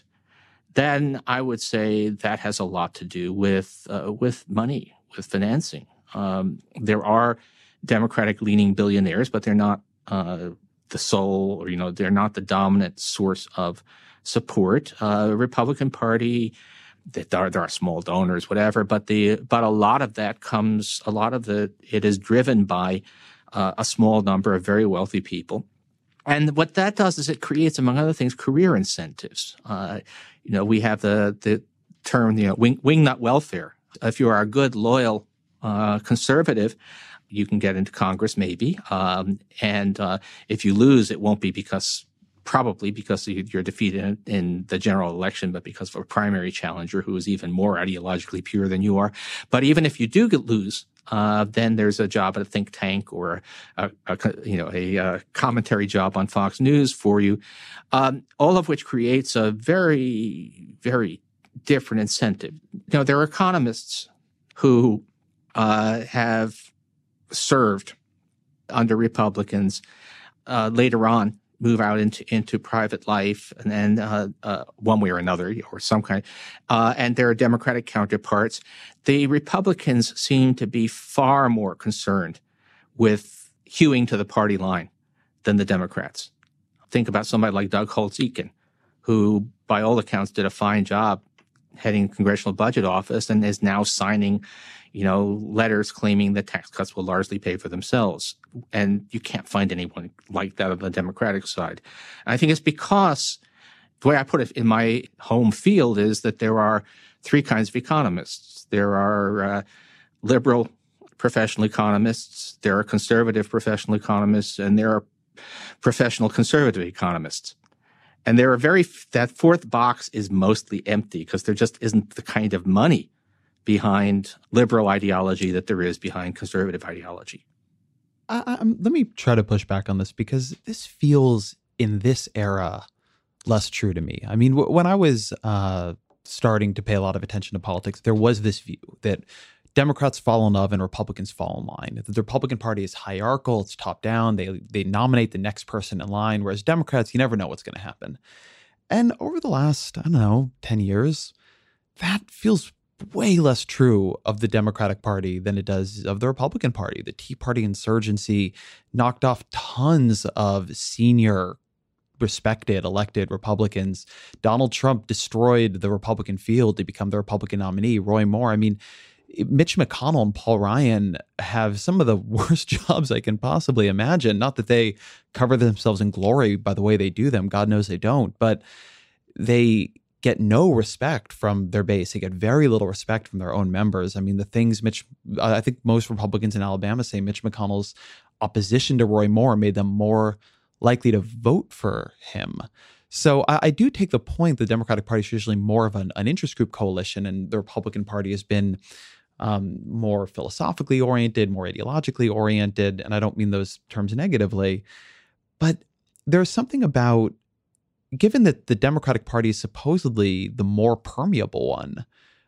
Then I would say that has a lot to do with uh, with money, with financing. Um, there are Democratic-leaning billionaires, but they're not uh, the sole, or you know, they're not the dominant source of support. Uh, the Republican Party, that there are, there are small donors, whatever, but the but a lot of that comes, a lot of the it is driven by uh, a small number of very wealthy people, and what that does is it creates, among other things, career incentives. Uh, you know, we have the the term, you know, wing, wingnut welfare. If you are a good, loyal uh, conservative, you can get into Congress, maybe. Um, and uh, if you lose, it won't be because, probably because you're defeated in, in the general election, but because of a primary challenger who is even more ideologically pure than you are. But even if you do get lose, uh, then there's a job at a think tank or a, a you know a, a commentary job on Fox News for you, um, all of which creates a very, very different incentive. You know, there are economists who uh, have served under Republicans, uh, later on move out into into private life, and then uh, uh, one way or another, or some kind, uh, and their Democratic counterparts. The Republicans seem to be far more concerned with hewing to the party line than the Democrats. Think about somebody like Doug Holtz-Eakin, who, by all accounts, did a fine job heading the Congressional Budget Office and is now signing, you know, letters claiming that tax cuts will largely pay for themselves. And you can't find anyone like that on the Democratic side. And I think it's because the way I put it in my home field is that there are three kinds of economists. There are uh, liberal professional economists, there are conservative professional economists, and there are professional conservative economists. And there are very, that fourth box is mostly empty because there just isn't the kind of money behind liberal ideology that there is behind conservative ideology. I, I, let me try to push back on this because this feels in this era less true to me. I mean, w- when I was uh, starting to pay a lot of attention to politics, there was this view that Democrats fall in love and Republicans fall in line. The Republican Party is hierarchical, it's top down. They they nominate the next person in line, whereas Democrats, you never know what's going to happen. And over the last, I don't know, ten years, that feels way less true of the Democratic Party than it does of the Republican Party. The Tea Party insurgency knocked off tons of senior, respected, elected Republicans. Donald Trump destroyed the Republican field to become the Republican nominee. Roy Moore, I mean, Mitch McConnell and Paul Ryan have some of the worst jobs I can possibly imagine. Not that they cover themselves in glory by the way they do them. God knows they don't. But they get no respect from their base. They get very little respect from their own members. I mean, the things Mitch, I think most Republicans in Alabama say Mitch McConnell's opposition to Roy Moore made them more likely to vote for him. So I, I do take the point the Democratic Party is usually more of an, an interest group coalition, and the Republican Party has been um, more philosophically oriented, more ideologically oriented. And I don't mean those terms negatively, but there's something about, given that the Democratic Party is supposedly the more permeable one,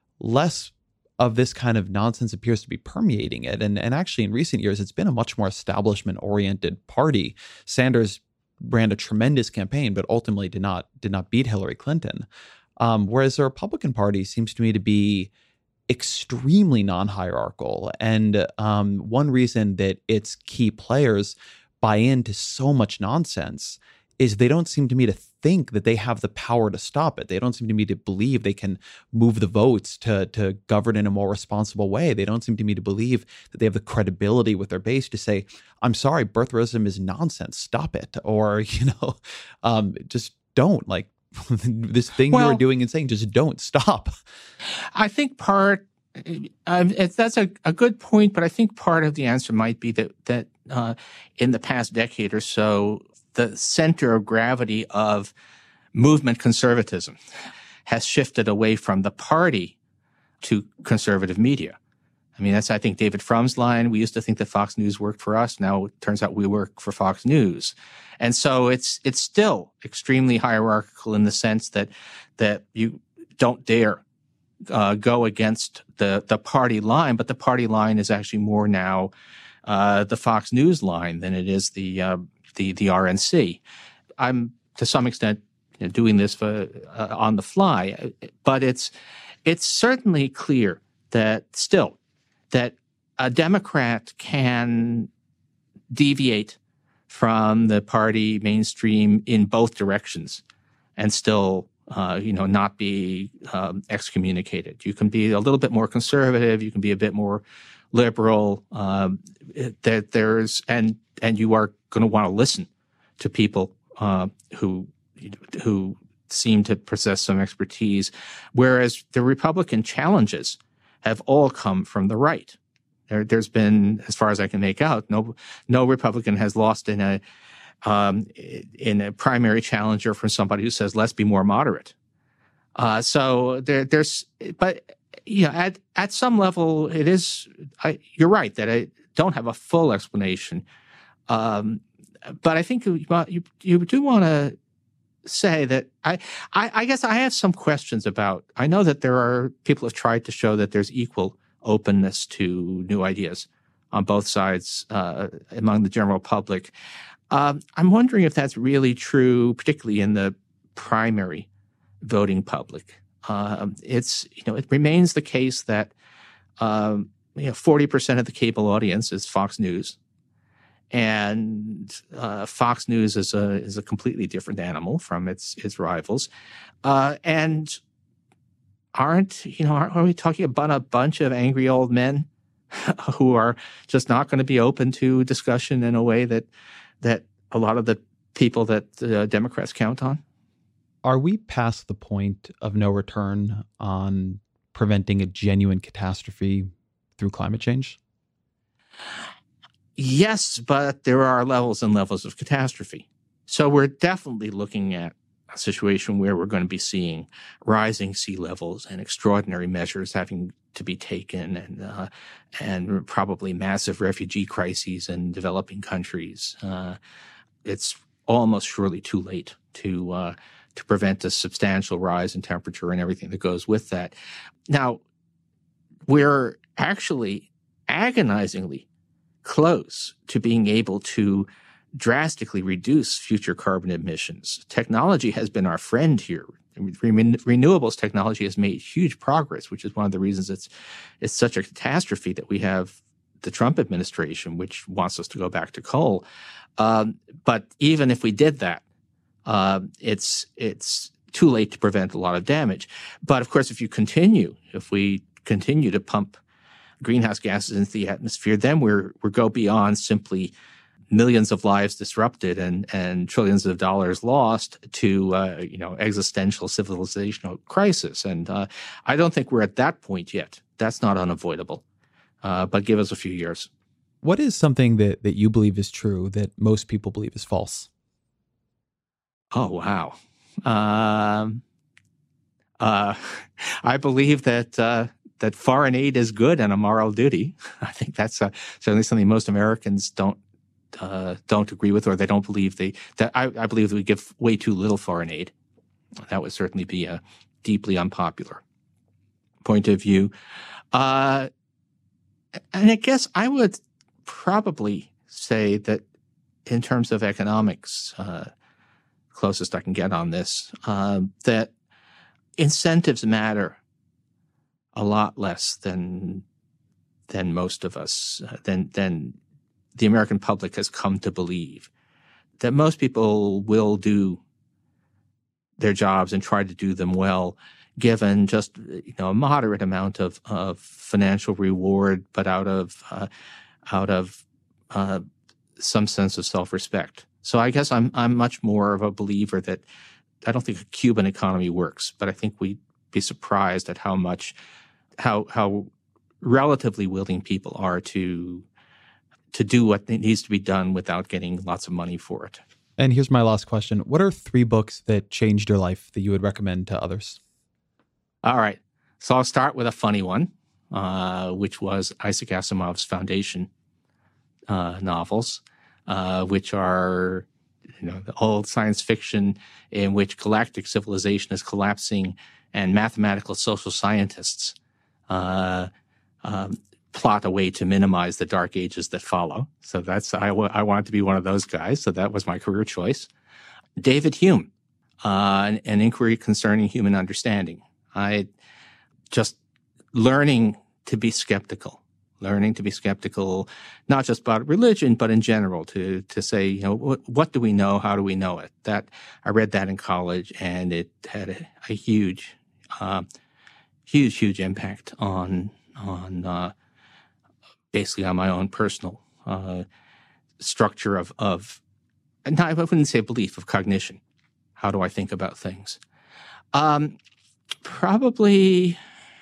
less of this kind of nonsense appears to be permeating it. And, and actually, in recent years, it's been a much more establishment-oriented party. Sanders ran a tremendous campaign, but ultimately did not did not beat Hillary Clinton. Um, whereas the Republican Party seems to me to be extremely non-hierarchical. And um, one reason that its key players buy into so much nonsense is they don't seem to me to think that they have the power to stop it. They don't seem to me to believe they can move the votes to, to govern in a more responsible way. They don't seem to me to believe that they have the credibility with their base to say, I'm sorry, birtherism is nonsense, stop it. Or, you know, um, just don't. Like, this thing well, you're doing and saying, just don't, stop. I think part, um, it, that's a, a good point, but I think part of the answer might be that, that uh, in the past decade or so, the center of gravity of movement conservatism has shifted away from the party to conservative media. I mean, that's, I think, David Frum's line. We used to think that Fox News worked for us. Now it turns out we work for Fox News. And so it's it's still extremely hierarchical in the sense that that you don't dare uh, go against the, the party line, but the party line is actually more now uh, the Fox News line than it is the uh, the the R N C. I'm to some extent you know, doing this for, uh, on the fly, but it's it's certainly clear that still that a Democrat can deviate from the party mainstream in both directions and still, uh, you know, not be um, excommunicated. You can be a little bit more conservative. You can be a bit more liberal. Um, that there's and and you are going to want to listen to people uh, who who seem to possess some expertise, whereas the Republican challenges have all come from the right. There, there's been, as far as I can make out, no no Republican has lost in a um, in a primary challenger from somebody who says, let's be more moderate. Uh, so there, there's, but you know, at at some level, it is. I, you're right that I don't have a full explanation, um, but I think you you, you do want to say that I, I I guess I have some questions about. I know that there are people have tried to show that there's equal openness to new ideas on both sides uh, among the general public. Um, I'm wondering if that's really true, particularly in the primary voting public. Um, it's you know it remains the case that um, you know forty percent of the cable audience is Fox News, and uh, Fox News is a is a completely different animal from its its rivals, uh, and. Aren't, you know, aren't we talking about a bunch of angry old men who are just not going to be open to discussion in a way that that a lot of the people that the Democrats count on? Are we past the point of no return on preventing a genuine catastrophe through climate change? Yes, but there are levels and levels of catastrophe. So we're definitely looking at a situation where we're going to be seeing rising sea levels and extraordinary measures having to be taken, and uh, and probably massive refugee crises in developing countries. Uh, it's almost surely too late to uh, to prevent a substantial rise in temperature and everything that goes with that. Now, we're actually agonizingly close to being able to drastically reduce future carbon emissions. Technology has been our friend here. Renewables technology has made huge progress, which is one of the reasons it's it's such a catastrophe that we have the Trump administration, which wants us to go back to coal. Um, but even if we did that, uh, it's it's too late to prevent a lot of damage. But of course, if you continue, if we continue to pump greenhouse gases into the atmosphere, then we're we go beyond simply millions of lives disrupted and, and trillions of dollars lost to, uh, you know, existential civilizational crisis. And uh, I don't think we're at that point yet. That's not unavoidable. Uh, but give us a few years. What is something that, that you believe is true that most people believe is false? Oh, wow. Um, uh, I believe that uh, that foreign aid is good and a moral duty. I think that's uh, certainly something most Americans don't Uh, don't agree with, or they don't believe they that I, I believe that we give way too little foreign aid. That would certainly be a deeply unpopular point of view. Uh, and I guess I would probably say that in terms of economics, uh, closest I can get on this, uh, that incentives matter a lot less than than most of us, uh, than than the American public has come to believe. That most people will do their jobs and try to do them well, given just you know a moderate amount of, of financial reward, but out of uh, out of uh, some sense of self-respect. So I guess I'm I'm much more of a believer that I don't think a Cuban economy works, but I think we'd be surprised at how much how how relatively willing people are to to do what needs to be done without getting lots of money for it. And here's my last question. What are three books that changed your life that you would recommend to others? All right. So I'll start with a funny one. uh, which was Isaac Asimov's Foundation uh, novels, uh, which are, you know, the old science fiction in which galactic civilization is collapsing and mathematical social scientists uh, um, plot a way to minimize the dark ages that follow. So that's, I, w- I wanted to be one of those guys. So that was my career choice. David Hume, uh, an, an inquiry concerning human understanding. I just learning to be skeptical, learning to be skeptical, not just about religion, but in general, to, to say, you know, what, what do we know? How do we know it? That I read that in college, and it had a, a huge, uh, huge, huge impact on, on, uh, basically on my own personal, uh, structure of, of, not, I wouldn't say belief, of cognition. How do I think about things? Um, probably,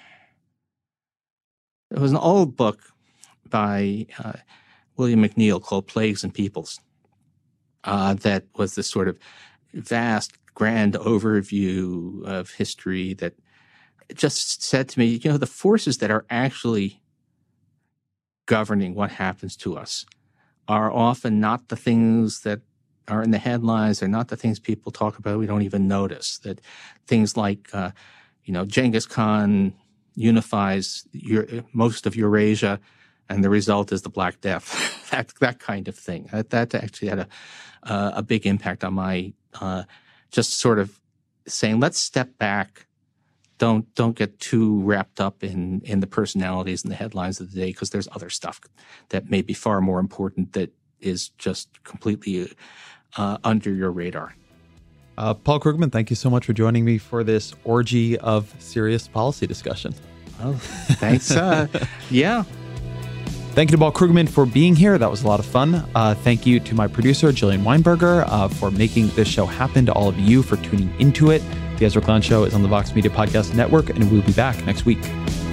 there was an old book by uh, William McNeill called Plagues and Peoples uh, that was this sort of vast, grand overview of history that just said to me, you know, the forces that are actually governing what happens to us are often not the things that are in the headlines. They're not the things people talk about. We don't even notice that things like, uh, you know, Genghis Khan unifies Euro- most of Eurasia, and the result is the Black Death. that that kind of thing. That, that actually had a uh, a big impact on my uh, just sort of saying, let's step back. Don't don't get too wrapped up in in the personalities and the headlines of the day, because there's other stuff that may be far more important that is just completely uh, under your radar. Uh, Paul Krugman, thank you so much for joining me for this orgy of serious policy discussion. Oh, thanks. uh, yeah. Thank you to Paul Krugman for being here. That was a lot of fun. Uh, thank you to my producer, Jillian Weinberger, uh, for making this show happen, to all of you for tuning into it. The Ezra Klein Show is on the Vox Media Podcast Network, and we'll be back next week.